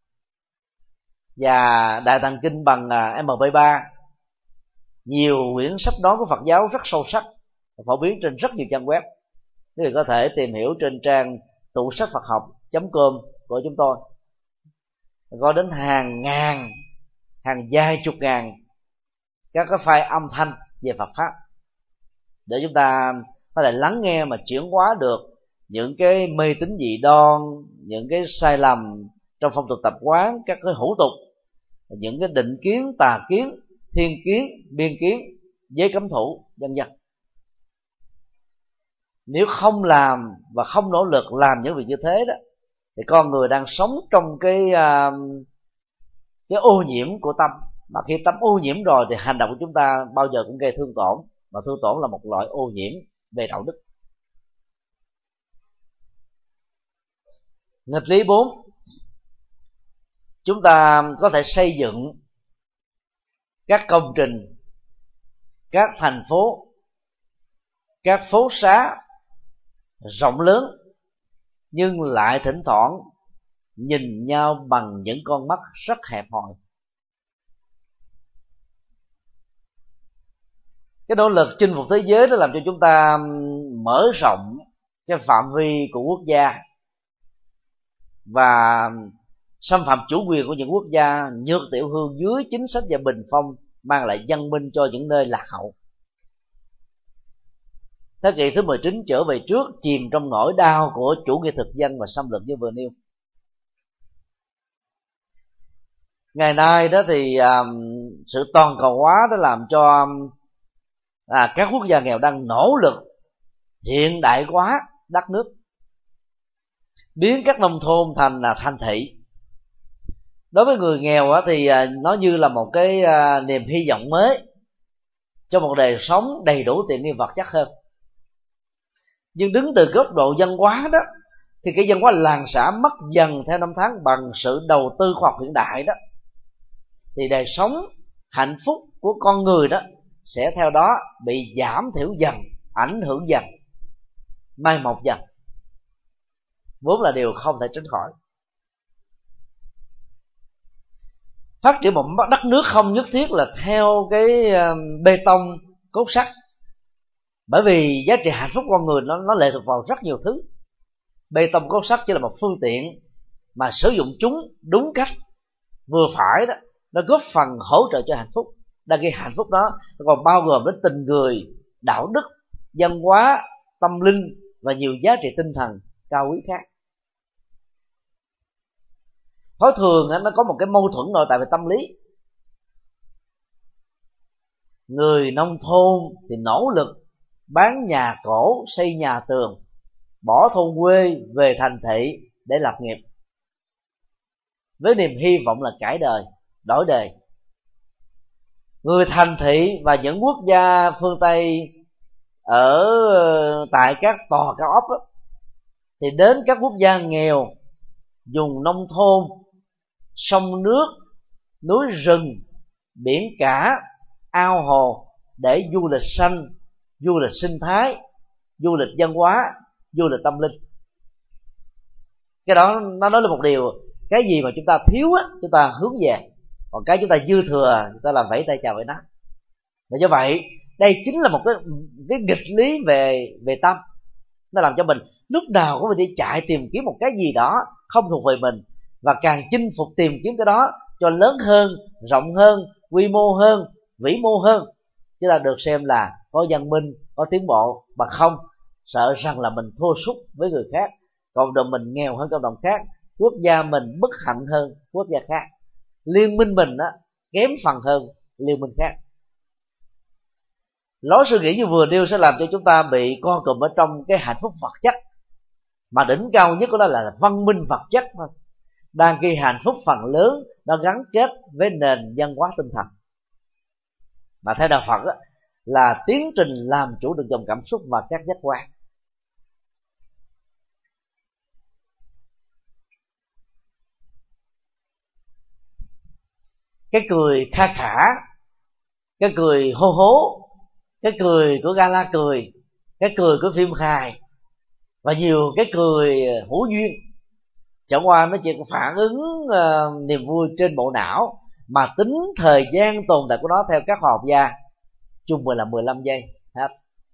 Speaker 1: và Đại Tạng Kinh bằng em pê ba, nhiều quyển sách nói của Phật giáo rất sâu sắc, phổ biến trên rất nhiều trang web. Quý vị có thể tìm hiểu trên trang tủ sách Phật học chấm com của chúng tôi, có đến hàng ngàn, hàng vài chục ngàn các cái file âm thanh về Phật pháp, để chúng ta có thể lắng nghe mà chuyển hóa được những cái mê tín dị đoan, những cái sai lầm trong phong tục tập quán, các cái hủ tục, những cái định kiến, tà kiến, thiên kiến, biên kiến, giới cấm thủ, vân vân. Nếu không làm và không nỗ lực làm những việc như thế đó, thì con người đang sống trong cái cái ô nhiễm của tâm. Mà khi tâm ô nhiễm rồi thì hành động của chúng ta bao giờ cũng gây thương tổn, mà thương tổn là một loại ô nhiễm về đạo đức. Nghịch lý bốn, chúng ta có thể xây dựng các công trình, các thành phố, các phố xá rộng lớn, nhưng lại thỉnh thoảng nhìn nhau bằng những con mắt rất hẹp hòi. Cái nỗ lực chinh phục thế giới đó làm cho chúng ta mở rộng cái phạm vi của quốc gia và xâm phạm chủ quyền của những quốc gia nhược tiểu hương dưới chính sách và bình phong, mang lại văn minh cho những nơi lạc hậu. Thế kỷ thứ mười chín trở về trước, chìm trong nỗi đau của chủ nghĩa thực dân và xâm lược như vừa nêu. Ngày nay đó thì um, sự toàn cầu hóa đã làm cho à, các quốc gia nghèo đang nỗ lực hiện đại hóa đất nước, biến các nông thôn thành là thành thị. Đối với người nghèo thì nó như là một cái niềm hy vọng mới cho một đời sống đầy đủ tiện nghi vật chất hơn. Nhưng đứng từ góc độ văn hóa đó, thì cái văn hóa làng xã mất dần theo năm tháng bằng sự đầu tư khoa học hiện đại đó, thì đời sống hạnh phúc của con người đó sẽ theo đó bị giảm thiểu dần, ảnh hưởng dần, mai một dần, vốn là điều không thể tránh khỏi. Phát triển một đất nước không nhất thiết là theo cái bê tông cốt sắt, bởi vì giá trị hạnh phúc con người nó nó lệ thuộc vào rất nhiều thứ. Bê tông cốt sắt chỉ là một phương tiện, mà sử dụng chúng đúng cách, vừa phải đó, nó góp phần hỗ trợ cho hạnh phúc. Đa cái hạnh phúc đó nó còn bao gồm đến tình người, đạo đức, văn hóa, tâm linh và nhiều giá trị tinh thần cao quý khác. Thói thường nó có một cái mâu thuẫn nội tại về tâm lý. Người nông thôn thì nỗ lực bán nhà cổ, xây nhà tường, bỏ thôn quê về thành thị để lập nghiệp, với niềm hy vọng là cải đời, đổi đời. Người thành thị và những quốc gia phương Tây ở tại các tòa cao ốc đó, thì đến các quốc gia nghèo, dùng nông thôn, sông nước, núi rừng, biển cả, ao hồ để du lịch xanh, du lịch sinh thái, du lịch văn hóa, du lịch tâm linh. Cái đó nó nói lên một điều, cái gì mà chúng ta thiếu á, chúng ta hướng về, còn cái chúng ta dư thừa, chúng ta làm vẫy tay chào với nó. Và do vậy, đây chính là một cái cái nghịch lý về về tâm. Nó làm cho mình lúc nào cũng phải đi chạy tìm kiếm một cái gì đó không thuộc về mình, và càng chinh phục tìm kiếm cái đó cho lớn hơn, rộng hơn, quy mô hơn, vĩ mô hơn, chứ là được xem là có văn minh, có tiến bộ, mà không sợ rằng là mình thua sút với người khác, cộng đồng mình nghèo hơn cộng đồng khác, quốc gia mình bất hạnh hơn quốc gia khác, liên minh mình á kém phần hơn liên minh khác. Lối suy nghĩ như vừa nêu sẽ làm cho chúng ta bị co cụm ở trong cái hạnh phúc vật chất, mà đỉnh cao nhất của nó là văn minh vật chất thôi. Đang khi hạnh phúc phần lớn nó gắn kết với nền văn hóa tinh thần, mà theo đạo Phật á, là tiến trình làm chủ được dòng cảm xúc và các giác quan. Cái cười kha khả, cái cười hô hố, cái cười của gala cười, cái cười của phim hài và nhiều cái cười hữu duyên, chẳng qua nó chỉ phản ứng uh, niềm vui trên bộ não, mà tính thời gian tồn tại của nó theo các khoa học gia chung là mười lăm giây hết.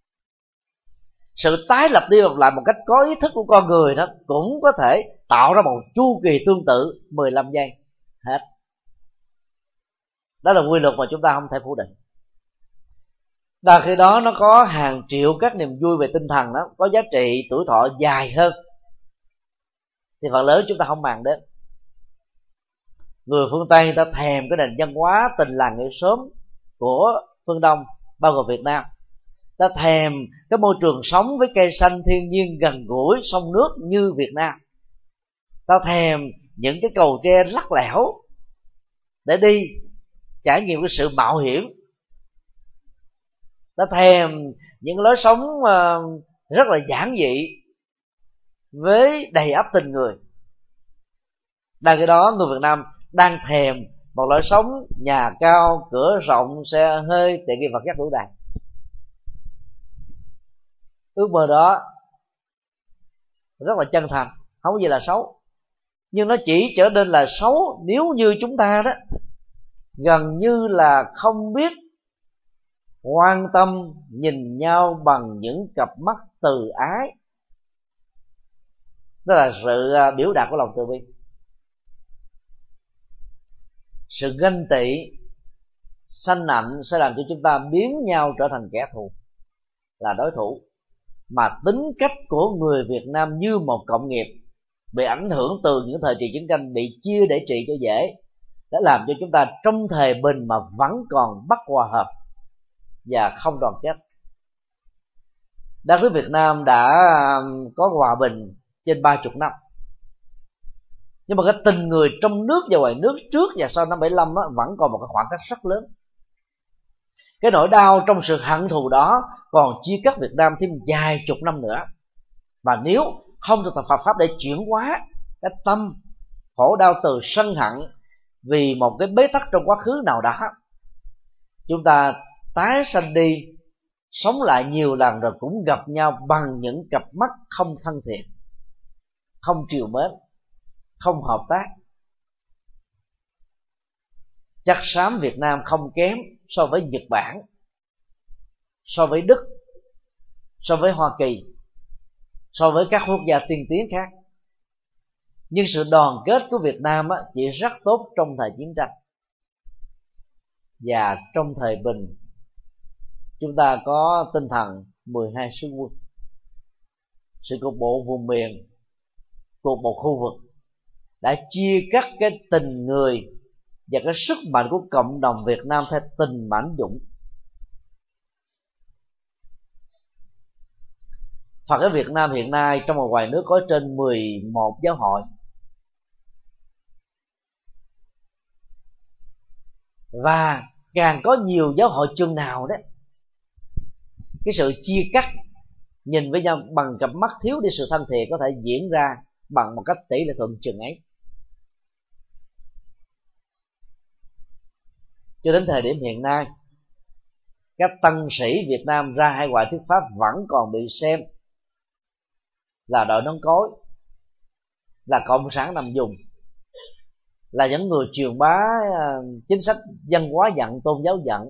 Speaker 1: Sự tái lập đi lặp lại một cách có ý thức của con người đó cũng có thể tạo ra một chu kỳ tương tự mười lăm giây hết. Đó là quy luật mà chúng ta không thể phủ định. Và khi đó nó có hàng triệu các niềm vui về tinh thần đó, có giá trị tuổi thọ dài hơn, thì phần lớn chúng ta không màng đến. Người phương Tây ta thèm cái nền văn hóa tình làng nghĩa xóm của phương Đông, bao gồm Việt Nam. Ta thèm cái môi trường sống với cây xanh thiên nhiên gần gũi sông nước như Việt Nam. Ta thèm những cái cầu tre lắc lẻo để đi trải nghiệm cái sự mạo hiểm. Ta thèm những lối sống rất là giản dị với đầy ắp tình người. Đang cái đó người Việt Nam đang thèm một lối sống nhà cao, cửa rộng, xe hơi, tiện nghi vật chất đủ đầy. Ước mơ đó rất là chân thành, không có gì là xấu, nhưng nó chỉ trở nên là xấu nếu như chúng ta đó gần như là không biết quan tâm nhìn nhau bằng những cặp mắt từ ái. Đó là sự biểu đạt của lòng từ bi. Sự ganh tị, sanh nạnh sẽ làm cho chúng ta biến nhau trở thành kẻ thù, là đối thủ. Mà tính cách của người Việt Nam như một cộng nghiệp bị ảnh hưởng từ những thời kỳ chiến tranh, bị chia để trị cho dễ, đã làm cho chúng ta trong thời bình mà vẫn còn bất hòa hợp và không đoàn kết. đất nước Việt Nam đã có hòa bình trên ba chục năm, nhưng mà cái tình người trong nước và ngoài nước trước và sau năm bảy lăm á, vẫn còn một cái khoảng cách rất lớn. Cái nỗi đau trong sự hận thù đó còn chia cắt Việt Nam thêm vài chục năm nữa. Và nếu không thực tập Phật pháp để chuyển hóa cái tâm khổ đau từ sân hận vì một cái bế tắc trong quá khứ nào đó, chúng ta tái sanh đi, sống lại nhiều lần rồi cũng gặp nhau bằng những cặp mắt không thân thiện, không trìu mến, không hợp tác. Chắc xám Việt Nam không kém so với Nhật Bản, so với Đức, so với Hoa Kỳ, so với các quốc gia tiên tiến khác. Nhưng sự đoàn kết của Việt Nam á, chỉ rất tốt trong thời chiến tranh. Và trong thời bình, chúng ta có tinh thần mười hai sứ quân, sự cục bộ vùng miền, cục bộ khu vực đã chia cắt cái tình người và cái sức mạnh của cộng đồng Việt Nam theo tình mãnh dũng. Phật ở Việt Nam hiện nay trong và ngoài nước có trên mười một giáo hội, và càng có nhiều giáo hội chừng nào đấy, cái sự chia cắt nhìn với nhau bằng cặp mắt thiếu đi sự thân thiện có thể diễn ra bằng một cách tỷ lệ thuận chừng ấy. Cho đến thời điểm hiện nay, các tăng sĩ Việt Nam ra hải ngoại thuyết pháp vẫn còn bị xem là đội nón cối, là cộng sản nằm dùng, là những người truyền bá chính sách văn hóa giận, tôn giáo giận.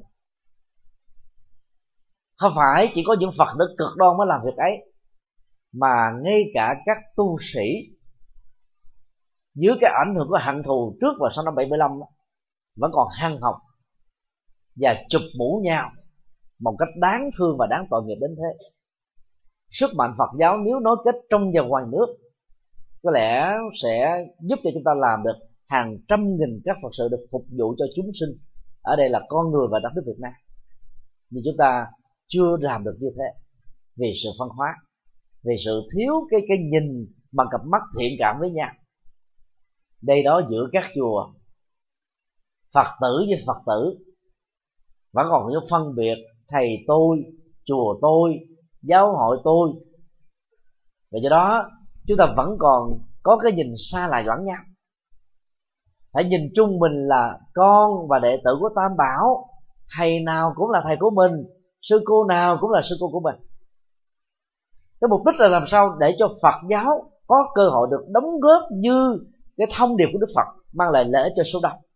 Speaker 1: Không phải chỉ có những Phật tử cực đoan mới làm việc ấy, mà ngay cả các tu sĩ dưới cái ảnh hưởng của hận thù trước và sau năm bảy mươi lăm vẫn còn hăng học và chụp mũ nhau một cách đáng thương và đáng tội nghiệp đến thế. Sức mạnh Phật giáo nếu nối kết trong và ngoài nước có lẽ sẽ giúp cho chúng ta làm được hàng trăm nghìn các Phật sự được phục vụ cho chúng sinh, ở đây là con người và đất nước Việt Nam. Nhưng chúng ta chưa làm được như thế vì sự phân hóa, vì sự thiếu cái cái nhìn bằng cặp mắt thiện cảm với nhau. Đây đó, giữa các chùa Phật tử với Phật tử vẫn còn những phân biệt thầy tôi, chùa tôi, giáo hội tôi, và do đó chúng ta vẫn còn có cái nhìn xa lạ lẫn nhau. Phải nhìn chung mình là con và đệ tử của Tam Bảo, thầy nào cũng là thầy của mình, sư cô nào cũng là sư cô của mình. Cái mục đích là làm sao để cho Phật giáo có cơ hội được đóng góp như cái thông điệp của Đức Phật, mang lại lợi ích cho số đông.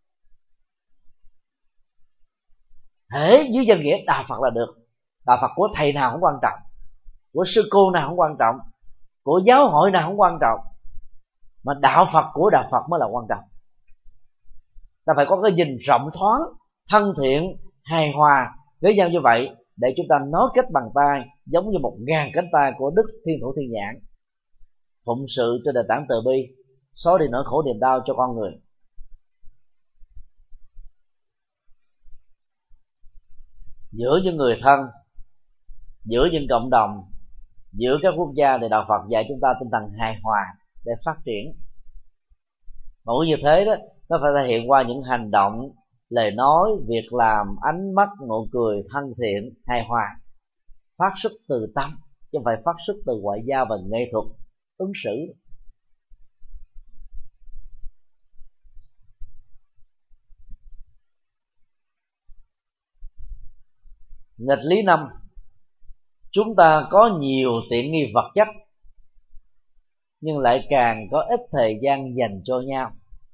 Speaker 1: Hễ dưới danh nghĩa đạo Phật là được. Đạo Phật của thầy nào không quan trọng, của sư cô nào không quan trọng, của giáo hội nào không quan trọng, mà đạo Phật của đạo Phật mới là quan trọng. Ta phải có cái nhìn rộng thoáng, thân thiện, hài hòa với nhau như vậy, để chúng ta nối kết bằng tay giống như một ngàn cánh tay của Đức Thiên Thủ Thiên Nhãn, phụng sự trên nền tảng từ bi, xóa đi nỗi khổ niềm đau cho con người. Giữa những người thân, giữa những cộng đồng, giữa các quốc gia thì đạo Phật dạy chúng ta tinh thần hài hòa để phát triển. Mà như thế đó, nó phải thể hiện qua những hành động, lời nói, việc làm, ánh mắt, nụ cười thân thiện, hài hòa, phát xuất từ tâm, chứ không phải phát xuất từ ngoại giao và nghệ thuật ứng xử. Nghịch lý năm, chúng ta có nhiều tiện nghi vật chất nhưng lại càng có ít thời gian dành cho nhau.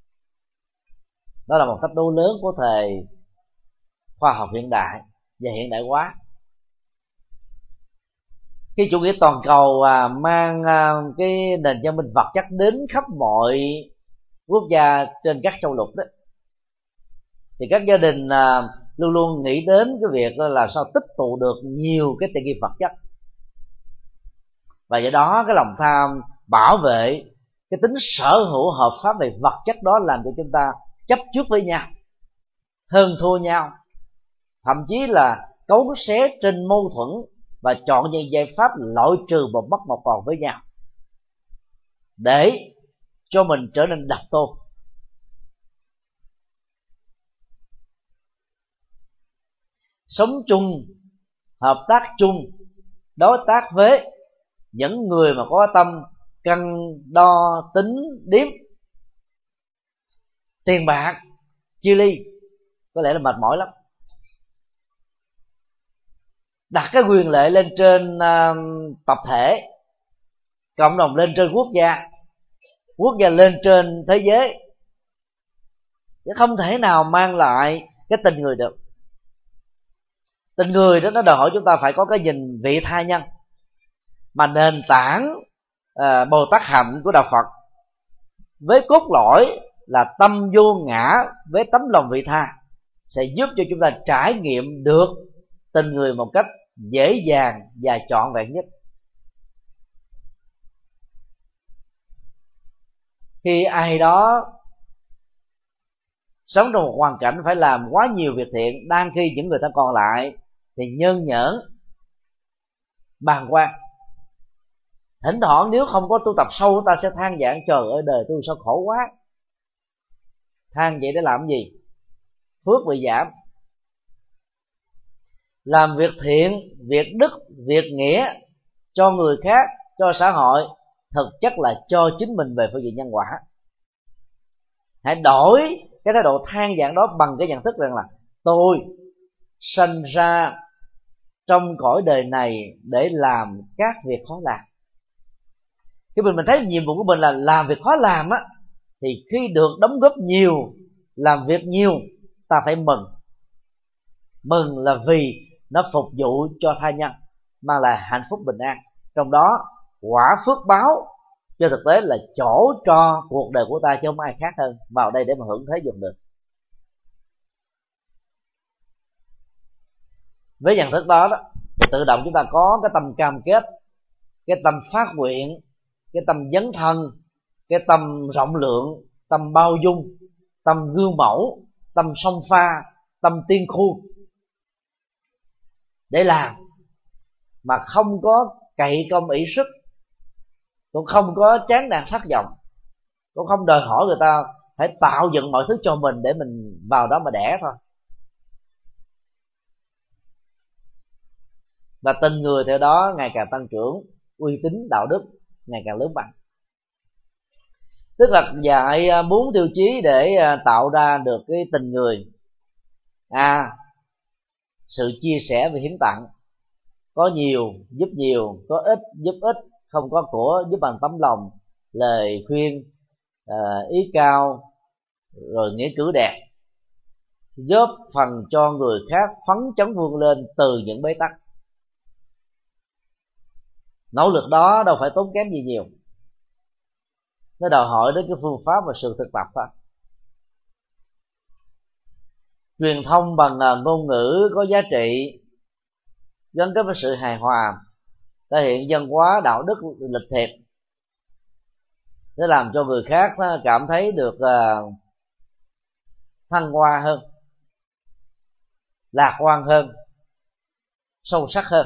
Speaker 1: Đó là một thách đố lớn của thời khoa học hiện đại và hiện đại hóa. Khi chủ nghĩa toàn cầu à, mang à, cái nền văn minh vật chất đến khắp mọi quốc gia trên các châu lục đó, thì các gia đình à, luôn luôn nghĩ đến cái việc là sao tích tụ được nhiều cái tiện nghi vật chất, và do đó cái lòng tham bảo vệ cái tính sở hữu hợp pháp về vật chất đó làm cho chúng ta chấp trước với nhau, hơn thua nhau, thậm chí là cấu xé trên mâu thuẫn và chọn những giải pháp loại trừ một mất một còn với nhau để cho mình trở nên độc tôn. Sống chung, hợp tác chung, đối tác với những người mà có tâm cân đo tính điếm, tiền bạc chia ly, có lẽ là mệt mỏi lắm. Đặt cái quyền lợi lên trên uh, tập thể, cộng đồng lên trên quốc gia, quốc gia lên trên thế giới, chứ không thể nào mang lại cái tình người được. Tình người đó nó đòi hỏi chúng ta phải có cái nhìn vị tha nhân, mà nền tảng uh, Bồ Tát hạnh của đạo Phật với cốt lõi là tâm vô ngã với tấm lòng vị tha sẽ giúp cho chúng ta trải nghiệm được tình người một cách dễ dàng và trọn vẹn nhất. Khi ai đó sống trong một hoàn cảnh phải làm quá nhiều việc thiện, đang khi những người ta còn lại thì nhơn nhởn, bàng quan, thỉnh thoảng nếu không có tu tập sâu, ta sẽ than vãn: trời ơi, đời tôi sao khổ quá. Than vậy để làm gì? Phước bị giảm. Làm việc thiện, việc đức, việc nghĩa cho người khác, cho xã hội, thực chất là cho chính mình về phương diện nhân quả. Hãy đổi cái thái độ than vãn đó bằng cái nhận thức rằng là tôi sinh ra trong cõi đời này để làm các việc khó làm. Khi mình mình thấy nhiệm vụ của mình là làm việc khó làm á, thì khi được đóng góp nhiều, làm việc nhiều, ta phải mừng. Mừng là vì nó phục vụ cho tha nhân, mang lại hạnh phúc bình an. Trong đó quả phước báo cho thực tế là chỗ cho cuộc đời của ta, chứ không ai khác hơn vào đây để mà hưởng thế dùng được. Với nhận thức đó, đó thì tự động chúng ta có cái tâm cam kết, cái tâm phát nguyện, cái tâm dấn thân, cái tâm rộng lượng, tâm bao dung, tâm gương mẫu, tâm song pha, tâm tiên khu để làm, mà không có cậy công ỷ sức, cũng không có chán nản thất vọng, cũng không đòi hỏi người ta phải tạo dựng mọi thứ cho mình để mình vào đó mà đẻ thôi. Và tình người theo đó ngày càng tăng trưởng, uy tín đạo đức ngày càng lớn mạnh. Tức là dạy bốn tiêu chí để tạo ra được cái tình người. A. Sự chia sẻ và hiến tặng. Có nhiều giúp nhiều, có ít giúp ít, không có của giúp bằng tấm lòng, lời khuyên, ý cao, rồi nghĩa cử đẹp, góp phần cho người khác phấn chấn vươn lên từ những bế tắc. Nỗ lực đó đâu phải tốn kém gì nhiều, nó đòi hỏi đến cái phương pháp và sự thực tập thôi. Truyền thông bằng ngôn ngữ có giá trị, gắn kết với sự hài hòa, thể hiện văn hóa đạo đức lịch thiệp, để làm cho người khác cảm thấy được thăng hoa hơn, lạc quan hơn, sâu sắc hơn.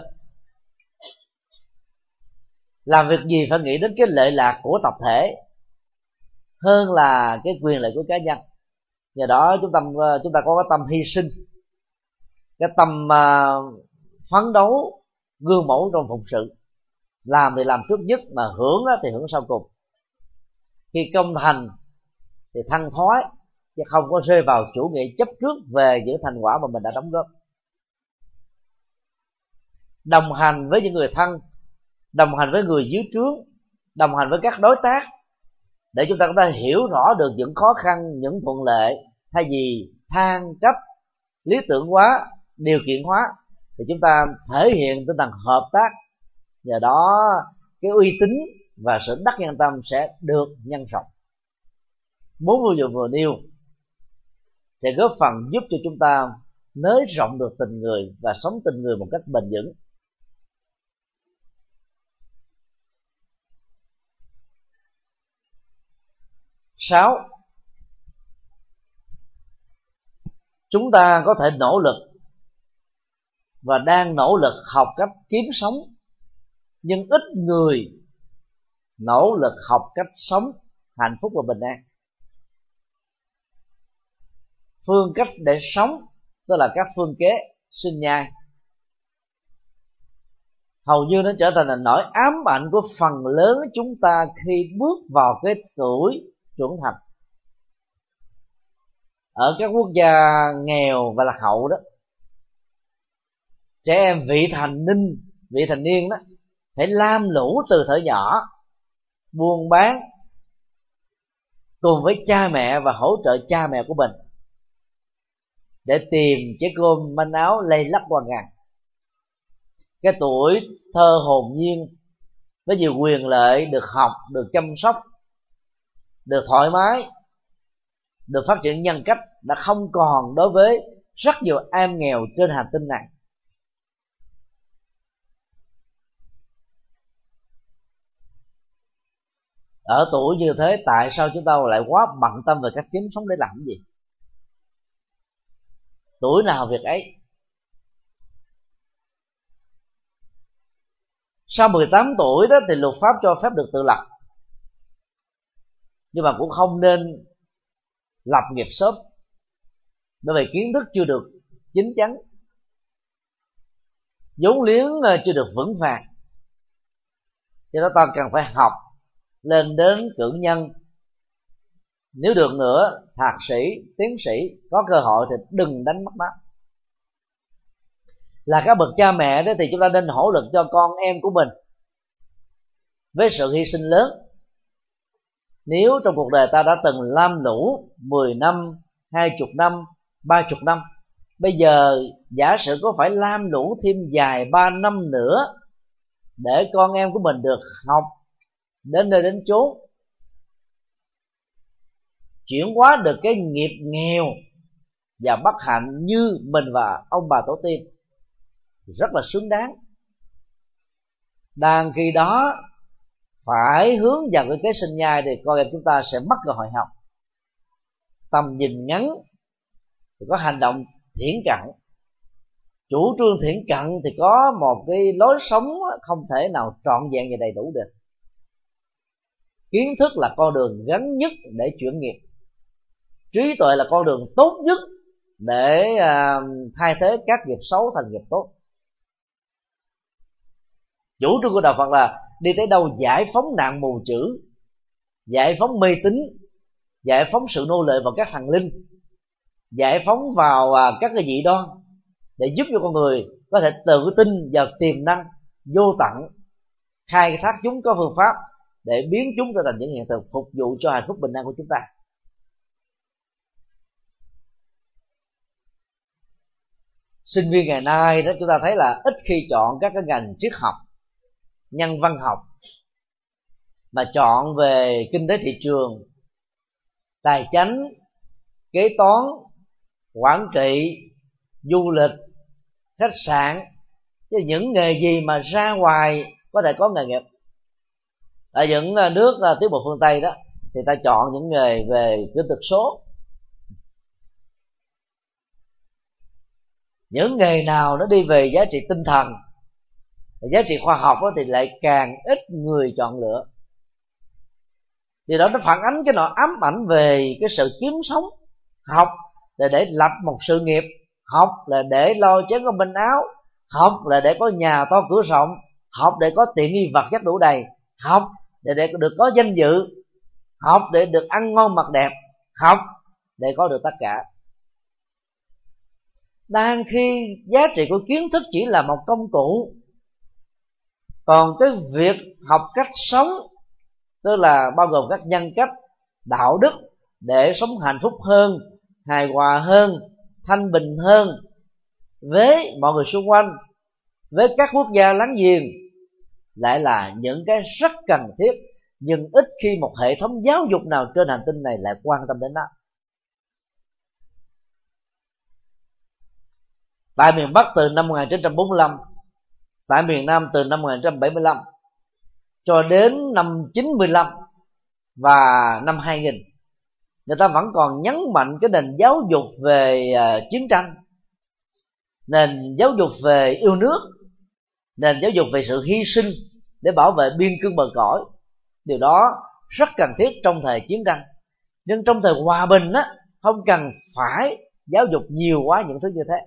Speaker 1: Làm việc gì phải nghĩ đến cái lợi lạc của tập thể hơn là cái quyền lợi của cá nhân. Nhờ đó chúng ta chúng ta có cái tâm hy sinh, cái tâm uh, phấn đấu, gương mẫu trong phụng sự. Làm thì làm trước nhất, mà hưởng đó thì hưởng sau cùng. Khi công thành thì thăng thoái, chứ không có rơi vào chủ nghĩa chấp trước về những thành quả mà mình đã đóng góp. Đồng hành với những người thân, đồng hành với người dưới trướng, đồng hành với các đối tác, để chúng ta có thể hiểu rõ được những khó khăn, những thuận lợi, thay vì than trách, lý tưởng hóa, điều kiện hóa, thì chúng ta thể hiện tinh thần hợp tác. Nhờ đó cái uy tín và sự đắc nhân tâm sẽ được nhân rộng. Bốn ví dụ vừa nêu sẽ góp phần giúp cho chúng ta nới rộng được tình người và sống tình người một cách bền vững. Sáu, chúng ta có thể nỗ lực và đang nỗ lực học cách kiếm sống, nhưng ít người nỗ lực học cách sống hạnh phúc và bình an. Phương cách để sống tức là các phương kế sinh nhai, hầu như nó trở thành là nỗi ám ảnh của phần lớn chúng ta khi bước vào cái tuổi trưởng thành. Ở các quốc gia nghèo và lạc hậu đó, trẻ em vị thành niên vị thành niên đó phải lam lũ từ thuở nhỏ, buôn bán cùng với cha mẹ và hỗ trợ cha mẹ của mình để tìm chiếc cơm manh áo lây lắc qua ngày. Cái tuổi thơ hồn nhiên với nhiều quyền lợi, được học, được chăm sóc, được thoải mái, được phát triển nhân cách đã không còn đối với rất nhiều em nghèo trên hành tinh này. Ở tuổi như thế, tại sao chúng ta lại quá bận tâm về cách kiếm sống để làm gì? Tuổi nào việc ấy. Sau mười tám tuổi đó thì luật pháp cho phép được tự lập, nhưng mà cũng không nên lập nghiệp sớm, bởi vì kiến thức chưa được chín chắn, vốn liếng chưa được vững vàng. Cho đó ta cần phải học lên đến cử nhân, nếu được nữa thạc sĩ, tiến sĩ, có cơ hội thì đừng đánh mất nó. Là các bậc cha mẹ đó thì chúng ta nên hỗ lực cho con em của mình với sự hy sinh lớn. Nếu trong cuộc đời ta đã từng lam lũ mười năm, hai mươi năm, ba mươi năm, bây giờ giả sử có phải lam lũ thêm dài ba năm nữa để con em của mình được học đến nơi đến chốn, chuyển hóa được cái nghiệp nghèo và bất hạnh như mình và ông bà tổ tiên, rất là xứng đáng. Đang khi đó phải hướng vào cái kế sinh nhai thì con em chúng ta sẽ mất cơ hội học. Tầm nhìn ngắn thì có hành động thiển cận, chủ trương thiển cận thì có một cái lối sống không thể nào trọn vẹn và đầy đủ được. Kiến thức là con đường ngắn nhất để chuyển nghiệp, trí tuệ là con đường tốt nhất để uh, thay thế các nghiệp xấu thành nghiệp tốt. Chủ trương của đạo Phật là đi tới đâu giải phóng nạn mù chữ, giải phóng mê tín, giải phóng sự nô lệ vào các thần linh, giải phóng vào uh, các cái dị đoan, để giúp cho con người có thể tự tin vào tiềm năng vô tận, khai thác chúng có phương pháp để biến chúng trở thành những hiện thực phục vụ cho hạnh phúc bình an của chúng ta. Sinh viên ngày nay đó chúng ta thấy là ít khi chọn các cái ngành triết học, nhân văn học, mà chọn về kinh tế thị trường, tài chánh, kế toán, quản trị, du lịch, khách sạn, chứ những nghề gì mà ra ngoài có thể có nghề nghiệp. Ở những nước tiến bộ phương Tây đó thì ta chọn những nghề về kỹ thuật số. Những nghề nào nó đi về giá trị tinh thần, giá trị khoa học đó, thì lại càng ít người chọn lựa. Thì đó nó phản ánh cái nỗi ám ảnh về cái sự kiếm sống. Học là để lập một sự nghiệp, học là để lo chén cơm manh áo, học là để có nhà to cửa rộng, học để có tiện nghi vật chất đủ đầy, học để, để được có danh dự, học để được ăn ngon mặc đẹp, học để có được tất cả. Đang khi giá trị của kiến thức chỉ là một công cụ, còn cái việc học cách sống, tức là bao gồm các nhân cách, đạo đức để sống hạnh phúc hơn, hài hòa hơn, thanh bình hơn với mọi người xung quanh, với các quốc gia láng giềng, lại là những cái rất cần thiết, nhưng ít khi một hệ thống giáo dục nào trên hành tinh này lại quan tâm đến nó. Tại miền Bắc từ năm một nghìn chín trăm bốn mươi lăm, tại miền Nam từ năm một nghìn chín trăm bảy mươi lăm cho đến năm chín mươi lăm và năm hai nghìn, người ta vẫn còn nhấn mạnh cái nền giáo dục về uh, chiến tranh, nền giáo dục về yêu nước, nền giáo dục về sự hy sinh để bảo vệ biên cương bờ cõi. Điều đó rất cần thiết trong thời chiến tranh. Nhưng trong thời hòa bình á, không cần phải giáo dục nhiều quá những thứ như thế.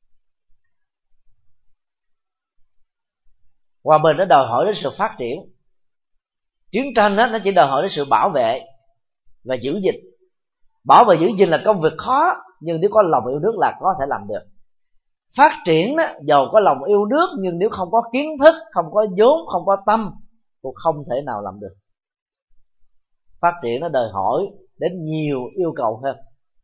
Speaker 1: Hòa bình nó đòi hỏi đến sự phát triển. Chiến tranh á, nó chỉ đòi hỏi đến sự bảo vệ và giữ gìn. Bảo vệ giữ gìn là công việc khó, nhưng nếu có lòng yêu nước là có thể làm được. Phát triển đó, dầu có lòng yêu nước nhưng nếu không có kiến thức, không có vốn, không có tâm, cũng không thể nào làm được. Phát triển nó đòi hỏi đến nhiều yêu cầu hơn.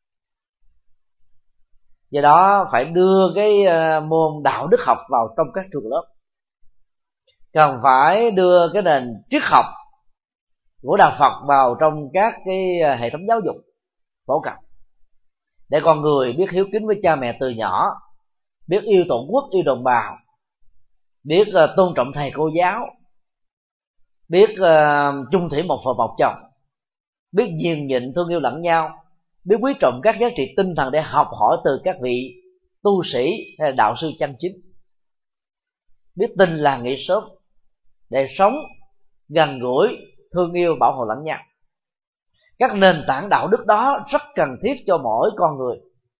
Speaker 1: Do đó phải đưa cái môn đạo đức học vào trong các trường lớp. Cần phải đưa cái nền triết học của đạo Phật vào trong các cái hệ thống giáo dục phổ cập, để con người biết hiếu kính với cha mẹ từ nhỏ, biết yêu tổ quốc, yêu đồng bào, biết uh, tôn trọng thầy cô giáo, biết uh, chung thủy một vợ một chồng, biết nhường nhịn thương yêu lẫn nhau, biết quý trọng các giá trị tinh thần để học hỏi từ các vị tu sĩ hay là đạo sư chân chính, biết tin là nghĩ sớm để sống gần gũi, thương yêu, bảo hộ lẫn nhau. Các nền tảng đạo đức đó rất cần thiết cho mỗi con người.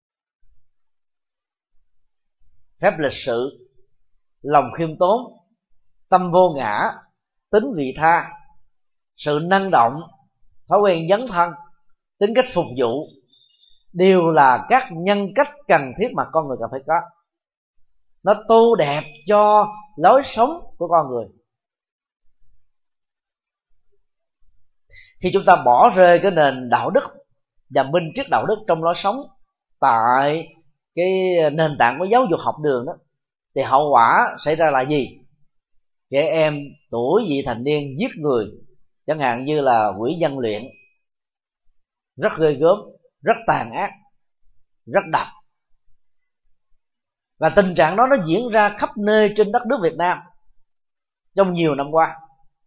Speaker 1: Phép lịch sự, lòng khiêm tốn, tâm vô ngã, tính vị tha, sự năng động, thói quen dấn thân, tính cách phục vụ, đều là các nhân cách cần thiết mà con người cần phải có. Nó tô đẹp cho lối sống của con người. Khi chúng ta bỏ rơi cái nền đạo đức và minh triết đạo đức trong lối sống tại cái nền tảng của giáo dục học đường đó, thì hậu quả xảy ra là gì? Trẻ em tuổi vị thành niên giết người, chẳng hạn như là quỷ nhân luyện, rất ghê gớm, rất tàn ác, rất độc. Và tình trạng đó nó diễn ra khắp nơi trên đất nước Việt Nam trong nhiều năm qua.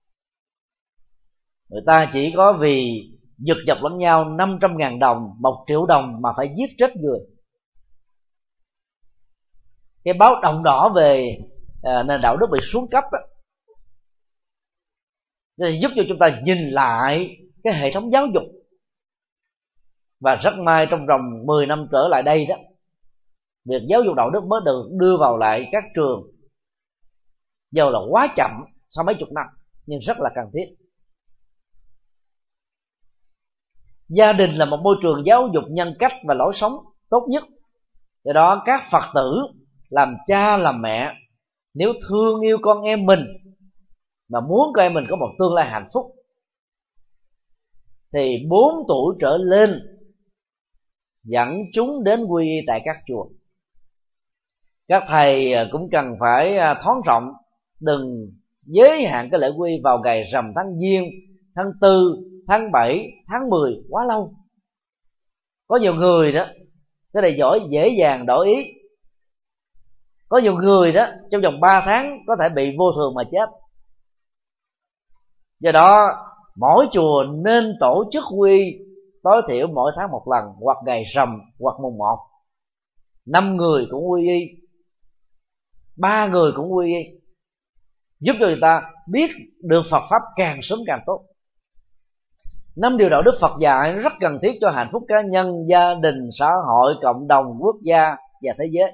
Speaker 1: Người ta chỉ có vì giật dọc lẫn nhau năm trăm ngàn đồng, một triệu đồng mà phải giết chết người. Cái báo động đỏ về à, nền đạo đức bị xuống cấp đó, để giúp cho chúng ta nhìn lại cái hệ thống giáo dục. Và rất may trong vòng mười năm trở lại đây đó, việc giáo dục đạo đức mới được đưa vào lại các trường, dầu là quá chậm sau mấy chục năm nhưng rất là cần thiết. Gia đình là một môi trường giáo dục nhân cách và lối sống tốt nhất. Do đó các Phật tử làm cha làm mẹ, nếu thương yêu con em mình mà muốn con em mình có một tương lai hạnh phúc, thì bốn tuổi trở lên dẫn chúng đến quy y tại các chùa. Các thầy cũng cần phải thoáng rộng, đừng giới hạn cái lễ quy vào ngày rằm tháng Giêng, tháng tư, tháng bảy, tháng mười quá lâu. Có nhiều người đó cái này giỏi dễ dàng đổi ý. Có nhiều người đó trong vòng ba tháng có thể bị vô thường mà chết. Do đó mỗi chùa nên tổ chức quy tối thiểu mỗi tháng một lần, hoặc ngày rằm hoặc mùng một. Năm người cũng quy y, ba người cũng quy y, giúp cho người ta biết được Phật pháp càng sớm càng tốt. Năm điều đạo đức Phật dạy rất cần thiết cho hạnh phúc cá nhân, gia đình, xã hội, cộng đồng, quốc gia và thế giới.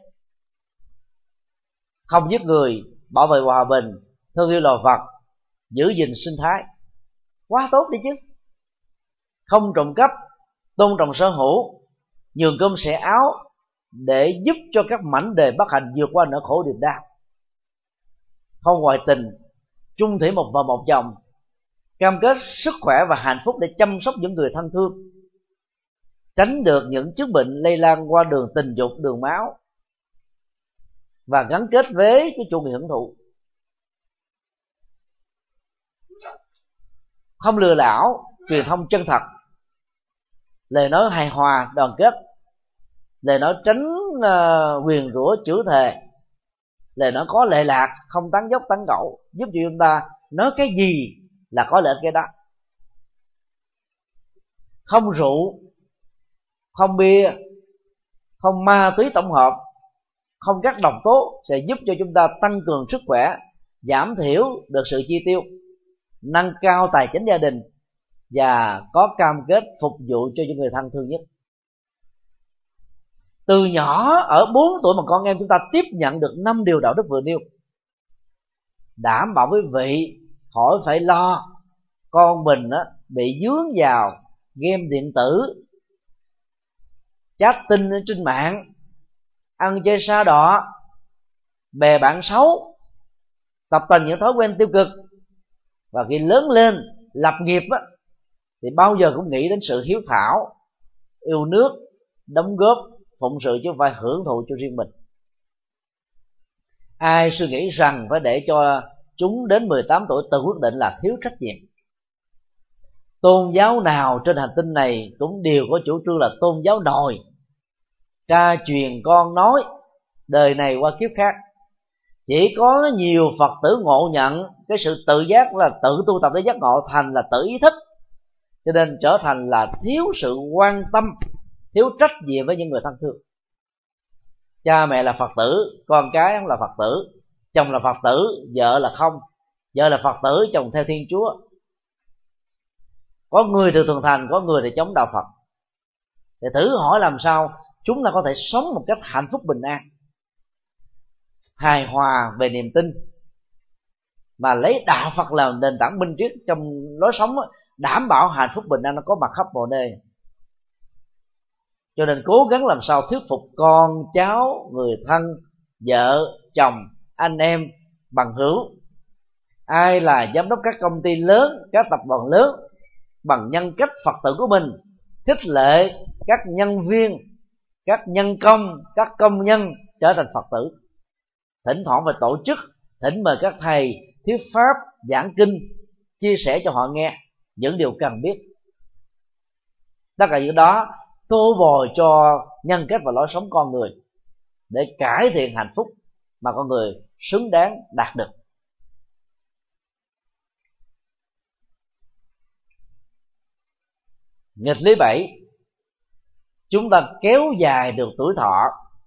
Speaker 1: Không giết người, bảo vệ hòa bình, thương yêu loài vật, giữ gìn sinh thái, quá tốt đi chứ. Không trộm cắp, tôn trọng sở hữu, nhường cơm sẻ áo để giúp cho các mảnh đề bất hạnh vượt qua nỗi khổ niềm đau. Không ngoại tình, chung thủy một vợ một chồng, cam kết sức khỏe và hạnh phúc để chăm sóc những người thân thương, tránh được những chứng bệnh lây lan qua đường tình dục, đường máu, và gắn kết với cái chủ nghĩa hưởng thụ. Không lừa đảo, truyền thông chân thật, lời nói hài hòa, đoàn kết, lời nói tránh uh, quyền rủa chửi thề, lời nói có lệ lạc, không tán dốc tán gẫu, giúp cho chúng ta nói cái gì là có lợi cái đó. Không rượu, không bia, không ma túy tổng hợp, không các độc tố sẽ giúp cho chúng ta tăng cường sức khỏe, giảm thiểu được sự chi tiêu, nâng cao tài chính gia đình và có cam kết phục vụ cho những người thân thương nhất. Từ nhỏ ở bốn tuổi mà con em chúng ta tiếp nhận được năm điều đạo đức vừa nêu, đảm bảo quý vị khỏi phải lo con mình á, bị dướng vào game điện tử, chat tin trên mạng, ăn chơi sa đọa, bè bạn xấu, tập tành những thói quen tiêu cực. Và khi lớn lên lập nghiệp á, thì bao giờ cũng nghĩ đến sự hiếu thảo, yêu nước, đóng góp, phụng sự, chứ không phải hưởng thụ cho riêng mình. Ai suy nghĩ rằng phải để cho chúng đến mười tám tuổi tự quyết định là thiếu trách nhiệm. Tôn giáo nào trên hành tinh này cũng đều có chủ trương là tôn giáo nòi, cha truyền con nói, đời này qua kiếp khác. Chỉ có nhiều Phật tử ngộ nhận cái sự tự giác là tự tu tập để giác ngộ thành là tự ý thức, cho nên trở thành là thiếu sự quan tâm, thiếu trách nhiệm với những người thân thương. Cha mẹ là Phật tử, con cái là Phật tử, chồng là Phật tử, vợ là không, vợ là Phật tử, chồng theo Thiên Chúa. Có người thì thường thành, có người thì chống đạo Phật. Thì thử hỏi làm sao chúng ta có thể sống một cách hạnh phúc bình an, hài hòa về niềm tin, mà lấy đạo Phật làm nền tảng minh triết trong lối sống, đảm bảo hạnh phúc bình an nó có mặt khắp mọi nơi. Cho nên cố gắng làm sao thuyết phục con cháu, người thân, vợ, chồng, anh em, bằng hữu, ai là giám đốc các công ty lớn, các tập đoàn lớn, bằng nhân cách Phật tử của mình, khích lệ các nhân viên, các nhân công, các công nhân trở thành Phật tử. Thỉnh thoảng phải tổ chức thỉnh mời các thầy thuyết pháp, giảng kinh, chia sẻ cho họ nghe những điều cần biết. Tất cả những đó tô bồi cho nhân cách và lối sống con người để cải thiện hạnh phúc mà con người xứng đáng đạt được. Nghịch lý bảy, chúng ta kéo dài được tuổi thọ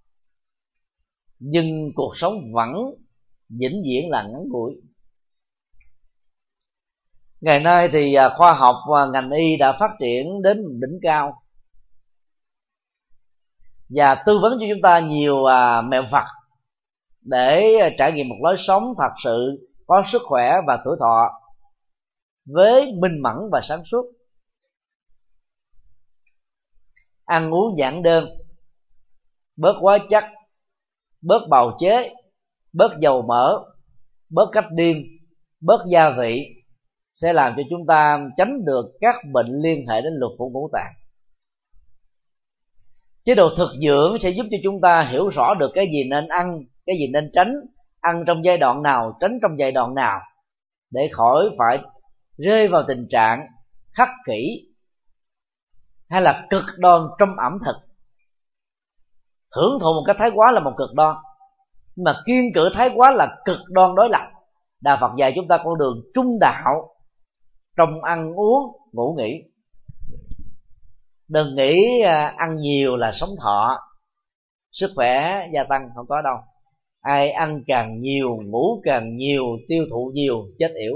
Speaker 1: nhưng cuộc sống vẫn vĩnh viễn là ngắn ngủi. Ngày nay thì khoa học và ngành y đã phát triển đến đỉnh cao và tư vấn cho chúng ta nhiều mẹo vặt để trải nghiệm một lối sống thật sự có sức khỏe và tuổi thọ với minh mẫn và sáng suốt. Ăn uống giản đơn, bớt hóa chất, bớt bào chế, bớt dầu mỡ, bớt cách điên, bớt gia vị sẽ làm cho chúng ta tránh được các bệnh liên hệ đến lục phủ ngũ tạng. Chế độ thực dưỡng sẽ giúp cho chúng ta hiểu rõ được cái gì nên ăn, cái gì nên tránh, ăn trong giai đoạn nào, tránh trong giai đoạn nào, để khỏi phải rơi vào tình trạng khắc kỷ hay là cực đoan trong ẩm thực. Hưởng thụ một cách thái quá là một cực đoan, nhưng mà kiêng cữ thái quá là cực đoan đối lập. Đạo Phật dạy chúng ta con đường trung đạo trong ăn uống ngủ nghỉ. Đừng nghĩ ăn nhiều là sống thọ, sức khỏe gia tăng, không có đâu. Ai ăn càng nhiều, ngủ càng nhiều, tiêu thụ nhiều, chết yểu.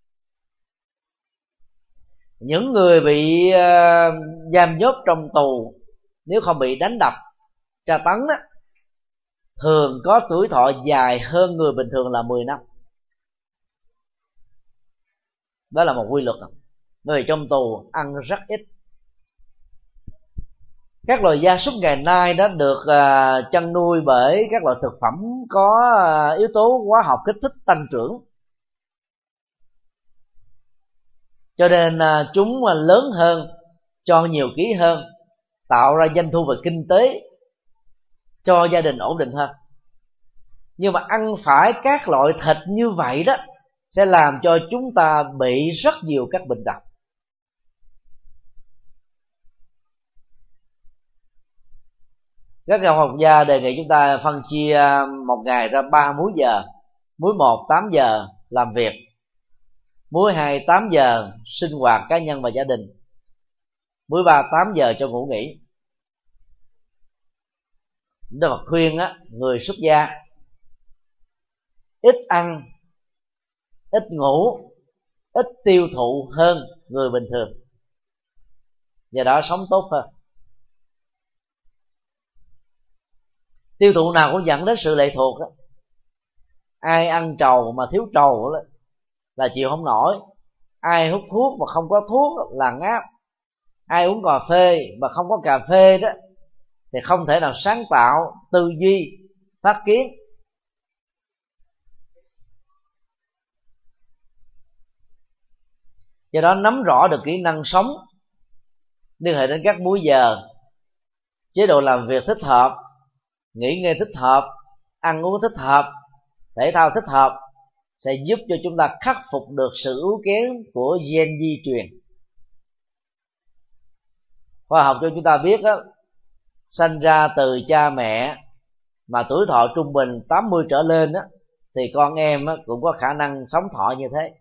Speaker 1: Những người bị uh, giam nhốt trong tù, nếu không bị đánh đập, tra tấn đó, thường có tuổi thọ dài hơn người bình thường là mười năm. Đó là một quy luật. Người trong tù ăn rất ít. Các loài gia súc ngày nay đã được uh, chăn nuôi bởi các loại thực phẩm có uh, yếu tố hóa học kích thích tăng trưởng, cho nên uh, chúng uh, lớn hơn, cho nhiều ký hơn, tạo ra doanh thu về kinh tế cho gia đình ổn định hơn. Nhưng mà ăn phải các loại thịt như vậy đó sẽ làm cho chúng ta bị rất nhiều các bệnh tật. Các nhà học gia đề nghị chúng ta phân chia một ngày ra ba múi giờ. Múi một tám giờ làm việc, múi hai tám giờ sinh hoạt cá nhân và gia đình, múi ba tám giờ cho ngủ nghỉ. Đức Phật khuyên á, người xuất gia ít ăn, ít ngủ, ít tiêu thụ hơn người bình thường, do đó sống tốt hơn. Tiêu thụ nào cũng dẫn đến sự lệ thuộc đó. Ai ăn trầu mà thiếu trầu đó là chịu không nổi, ai hút thuốc mà không có thuốc là ngáp, ai uống cà phê mà không có cà phê đó thì không thể nào sáng tạo, tư duy, phát kiến. Do đó nắm rõ được kỹ năng sống liên hệ đến các múi giờ, chế độ làm việc thích hợp, nghỉ ngơi thích hợp, ăn uống thích hợp, thể thao thích hợp sẽ giúp cho chúng ta khắc phục được sự yếu kém của gen di truyền. Khoa học cho chúng ta biết đó, sanh ra từ cha mẹ mà tuổi thọ trung bình tám mươi trở lên đó, thì con em cũng có khả năng sống thọ như thế.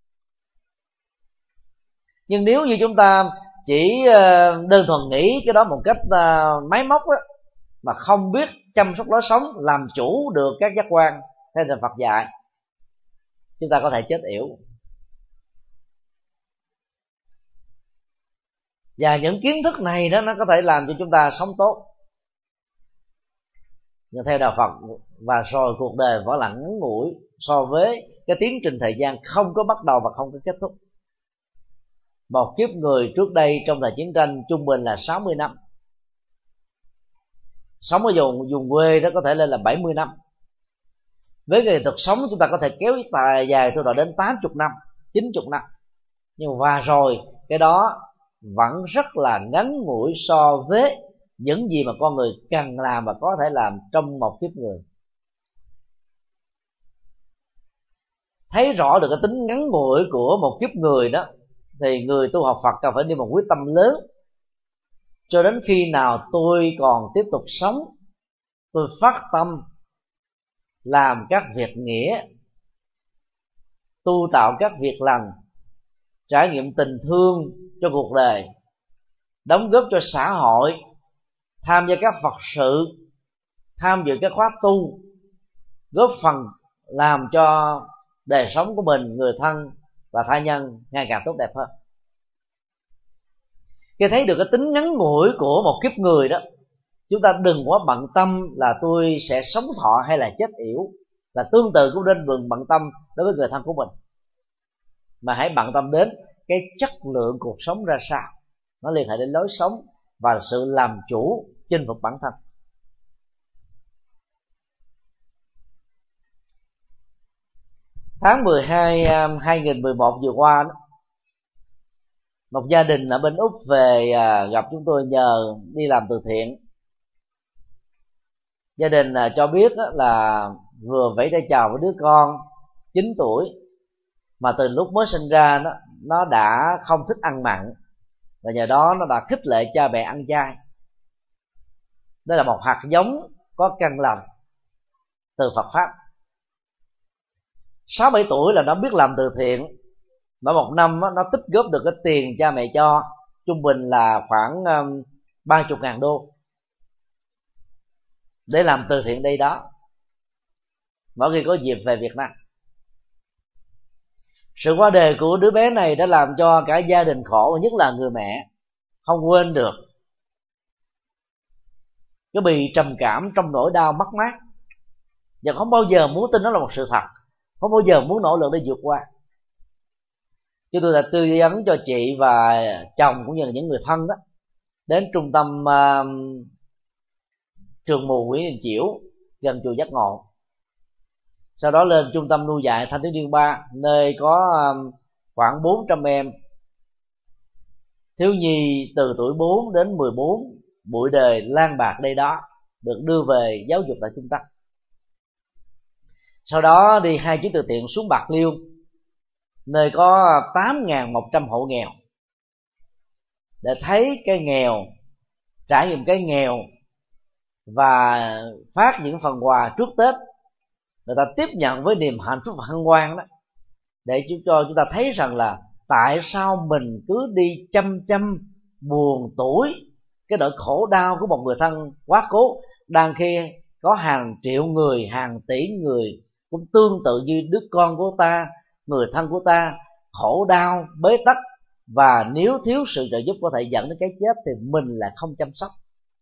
Speaker 1: Nhưng nếu như chúng ta chỉ đơn thuần nghĩ cái đó một cách máy móc đó, mà không biết chăm sóc lối sống, làm chủ được các giác quan theo lời Phật dạy, chúng ta có thể chết yểu. Và những kiến thức này đó nó có thể làm cho chúng ta sống tốt. Nhưng theo đạo Phật, và rồi cuộc đời võ lặng ngắn ngủi so với cái tiến trình thời gian không có bắt đầu và không có kết thúc. Một kiếp người trước đây trong thời chiến tranh trung bình là sáu mươi năm, sống ở vùng, vùng quê đó có thể lên là bảy mươi năm. Với nghệ thuật sống chúng ta có thể kéo dài tôi đến tám mươi năm, chín mươi năm. Nhưng và rồi cái đó vẫn rất là ngắn ngủi so với những gì mà con người cần làm và có thể làm trong một kiếp người. Thấy rõ được cái tính ngắn ngủi của một kiếp người đó, thì người tu học Phật cần phải đi một quyết tâm lớn. Cho đến khi nào tôi còn tiếp tục sống, tôi phát tâm làm các việc nghĩa, tu tạo các việc lành, trải nghiệm tình thương cho cuộc đời, đóng góp cho xã hội, tham gia các Phật sự, tham dự các khóa tu, góp phần làm cho đời sống của mình, người thân và tha nhân ngày càng tốt đẹp hơn. Khi thấy được cái tính ngắn ngủi của một kiếp người đó, chúng ta đừng quá bận tâm là tôi sẽ sống thọ hay là chết yểu, và tương tự cũng nên đừng bận tâm đối với người thân của mình, mà hãy bận tâm đến cái chất lượng cuộc sống ra sao. Nó liên hệ đến lối sống và sự làm chủ, chinh phục bản thân. Tháng mười hai năm hai nghìn mười một vừa qua đó, một gia đình ở bên Úc về gặp chúng tôi nhờ đi làm từ thiện. Gia đình cho biết là vừa vẫy tay chào với đứa con chín tuổi mà từ lúc mới sinh ra nó, nó đã không thích ăn mặn, và nhờ đó nó đã khích lệ cha mẹ ăn chay. Đây là một hạt giống có căn lành từ Phật Pháp. Sáu bảy tuổi là nó biết làm từ thiện. Mỗi một năm nó tích góp được cái tiền cha mẹ cho, trung bình là khoảng ba mươi ngàn đô, để làm từ thiện đây đó mỗi khi có dịp về Việt Nam. Sự qua đời của đứa bé này đã làm cho cả gia đình khổ, nhất là người mẹ không quên được cái bì trầm cảm trong nỗi đau mất mát, và không bao giờ muốn tin nó là một sự thật, không bao giờ muốn nỗ lực để vượt qua. Chúng tôi đã tư vấn cho chị và chồng cũng như là những người thân đó đến trung tâm uh, trường mù Nguyễn Đình Chiểu gần chùa Giác Ngộ. Sau đó lên trung tâm nuôi dạy thanh thiếu niên ba, nơi có um, khoảng bốn trăm em thiếu nhi từ tuổi bốn đến mười bốn, bụi đời lang bạc đây đó, được đưa về giáo dục tại trung tâm. Sau đó đi hai chuyến từ thiện xuống Bạc Liêu, nơi có tám nghìn một trăm hộ nghèo, để thấy cái nghèo, trải nghiệm cái nghèo và phát những phần quà trước Tết. Người ta tiếp nhận với niềm hạnh phúc và hân hoan đó, để cho chúng ta thấy rằng là tại sao mình cứ đi chăm chăm buồn tủi cái nỗi khổ đau của một người thân quá cố, đang khi có hàng triệu người, hàng tỷ người cũng tương tự như đứa con của ta, người thân của ta khổ đau, bế tắc, và nếu thiếu sự trợ giúp có thể dẫn đến cái chết thì mình lại không chăm sóc.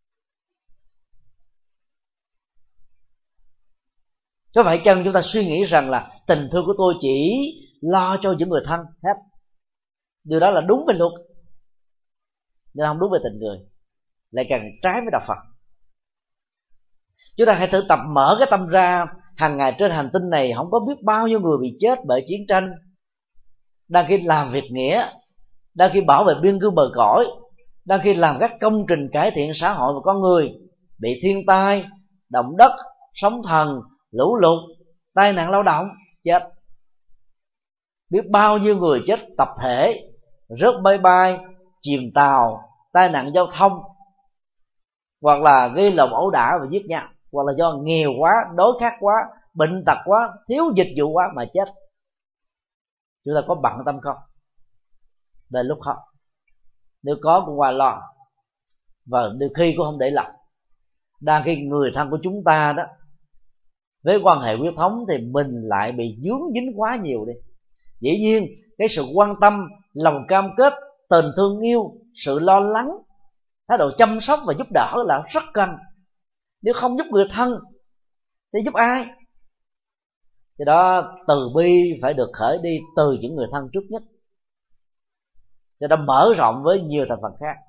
Speaker 1: Có phải chăng chúng ta suy nghĩ rằng là tình thương của tôi chỉ lo cho những người thân hết? Điều đó là đúng về luật, nhưng không đúng về tình người, lại càng trái với đạo Phật. Chúng ta hãy thử tập mở cái tâm ra, hàng ngày trên hành tinh này không có biết bao nhiêu người bị chết bởi chiến tranh, đang khi làm việc nghĩa, đang khi bảo vệ biên cương bờ cõi, đang khi làm các công trình cải thiện xã hội và con người, bị thiên tai, động đất, sóng thần, lũ lụt, tai nạn lao động, chết. Biết bao nhiêu người chết tập thể, rớt máy bay, chìm tàu, tai nạn giao thông, hoặc là gây lộn ẩu đả và giết nhau, hoặc là do nghèo quá, đói khát quá, bệnh tật quá, thiếu dịch vụ quá mà chết. Chúng ta có bận tâm không? Đến lúc không, nếu có cũng qua lo, và đôi khi cũng không để lòng. Đang khi người thân của chúng ta đó với quan hệ huyết thống thì mình lại bị dướng dính quá nhiều đi. Dĩ nhiên cái sự quan tâm, lòng cam kết, tình thương yêu, sự lo lắng, thái độ chăm sóc và giúp đỡ là rất cần. Nếu không giúp người thân thì giúp ai? Thì đó, từ bi phải được khởi đi từ những người thân trước nhất, cho đã mở rộng với nhiều thành phần khác.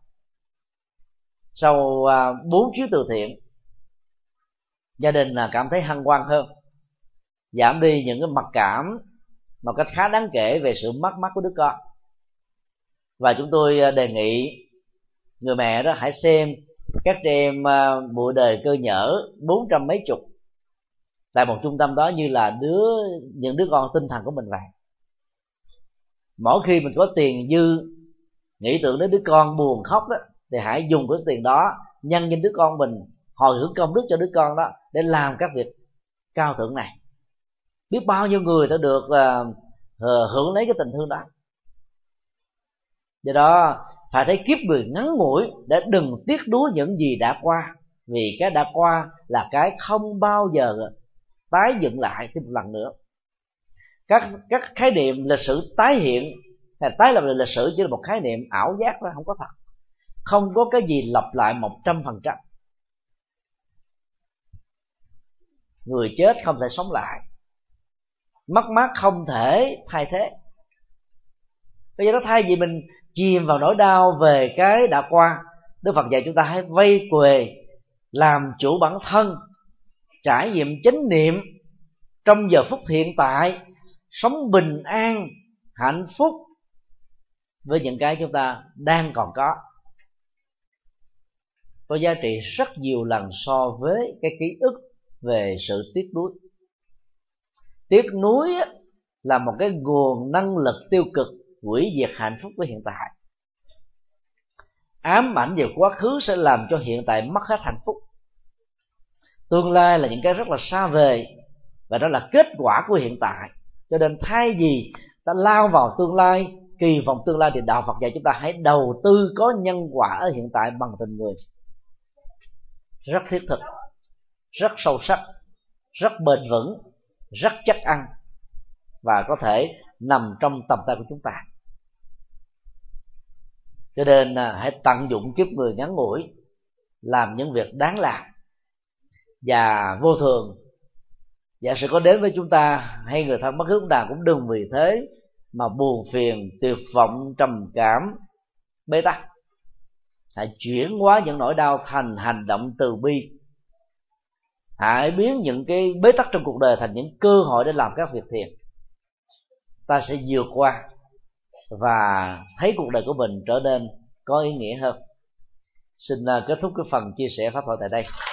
Speaker 1: Sau bốn chuyến từ thiện, gia đình là cảm thấy hân hoan hơn, giảm đi những cái mặc cảm một cách khá đáng kể về sự mất mát của đứa con. Và chúng tôi đề nghị người mẹ đó hãy xem các trẻ em mùa đời cơ nhở bốn trăm mấy chục tại một trung tâm đó như là đứa những đứa con tinh thần của mình vậy. Mỗi khi mình có tiền dư, nghĩ tưởng đến đứa con buồn khóc đó, thì hãy dùng cái tiền đó nhân danh đứa con mình, hồi hướng công đức cho đứa con đó để làm các việc cao thượng này. Biết bao nhiêu người đã được uh, hưởng lấy cái tình thương đó. Do đó phải thấy kiếp người ngắn ngủi để đừng tiếc nuối những gì đã qua, vì cái đã qua là cái không bao giờ tái dựng lại thêm một lần nữa. Các các khái niệm lịch sử tái hiện hay tái lập lại lịch sử chỉ là một khái niệm ảo giác đó, không có thật. Không có cái gì lặp lại một trăm phần trăm. Người chết không thể sống lại, mất mát không thể thay thế. Bây giờ nó thay vì mình chìm vào nỗi đau về cái đã qua, Đức Phật dạy chúng ta hãy vây quề, làm chủ bản thân, trải nghiệm chánh niệm trong giờ phút hiện tại, sống bình an, hạnh phúc với những cái chúng ta đang còn có. Có giá trị rất nhiều lần so với cái ký ức về sự tiếc nuối. Tiếc nuối là một cái nguồn năng lực tiêu cực hủy diệt hạnh phúc của hiện tại. Ám ảnh về quá khứ sẽ làm cho hiện tại mất hết hạnh phúc. Tương lai là những cái rất là xa vời, và đó là kết quả của hiện tại. Cho nên thay vì ta lao vào tương lai, kỳ vọng tương lai, thì đạo Phật dạy chúng ta hãy đầu tư có nhân quả ở hiện tại bằng tình người. Rất thiết thực, rất sâu sắc, rất bền vững, rất chắc ăn, và có thể nằm trong tầm tay của chúng ta. Cho nên hãy tận dụng kiếp người ngắn ngủi, làm những việc đáng làm. Và vô thường giả sử có đến với chúng ta hay người thân bất cứ lúc nào, cũng đừng vì thế mà buồn phiền, tuyệt vọng, trầm cảm, bế tắc. Hãy chuyển hóa những nỗi đau thành hành động từ bi. Hãy biến những cái bế tắc trong cuộc đời thành những cơ hội để làm các việc thiện. Ta sẽ vượt qua và thấy cuộc đời của mình trở nên có ý nghĩa hơn. Xin kết thúc cái phần chia sẻ pháp thoại tại đây.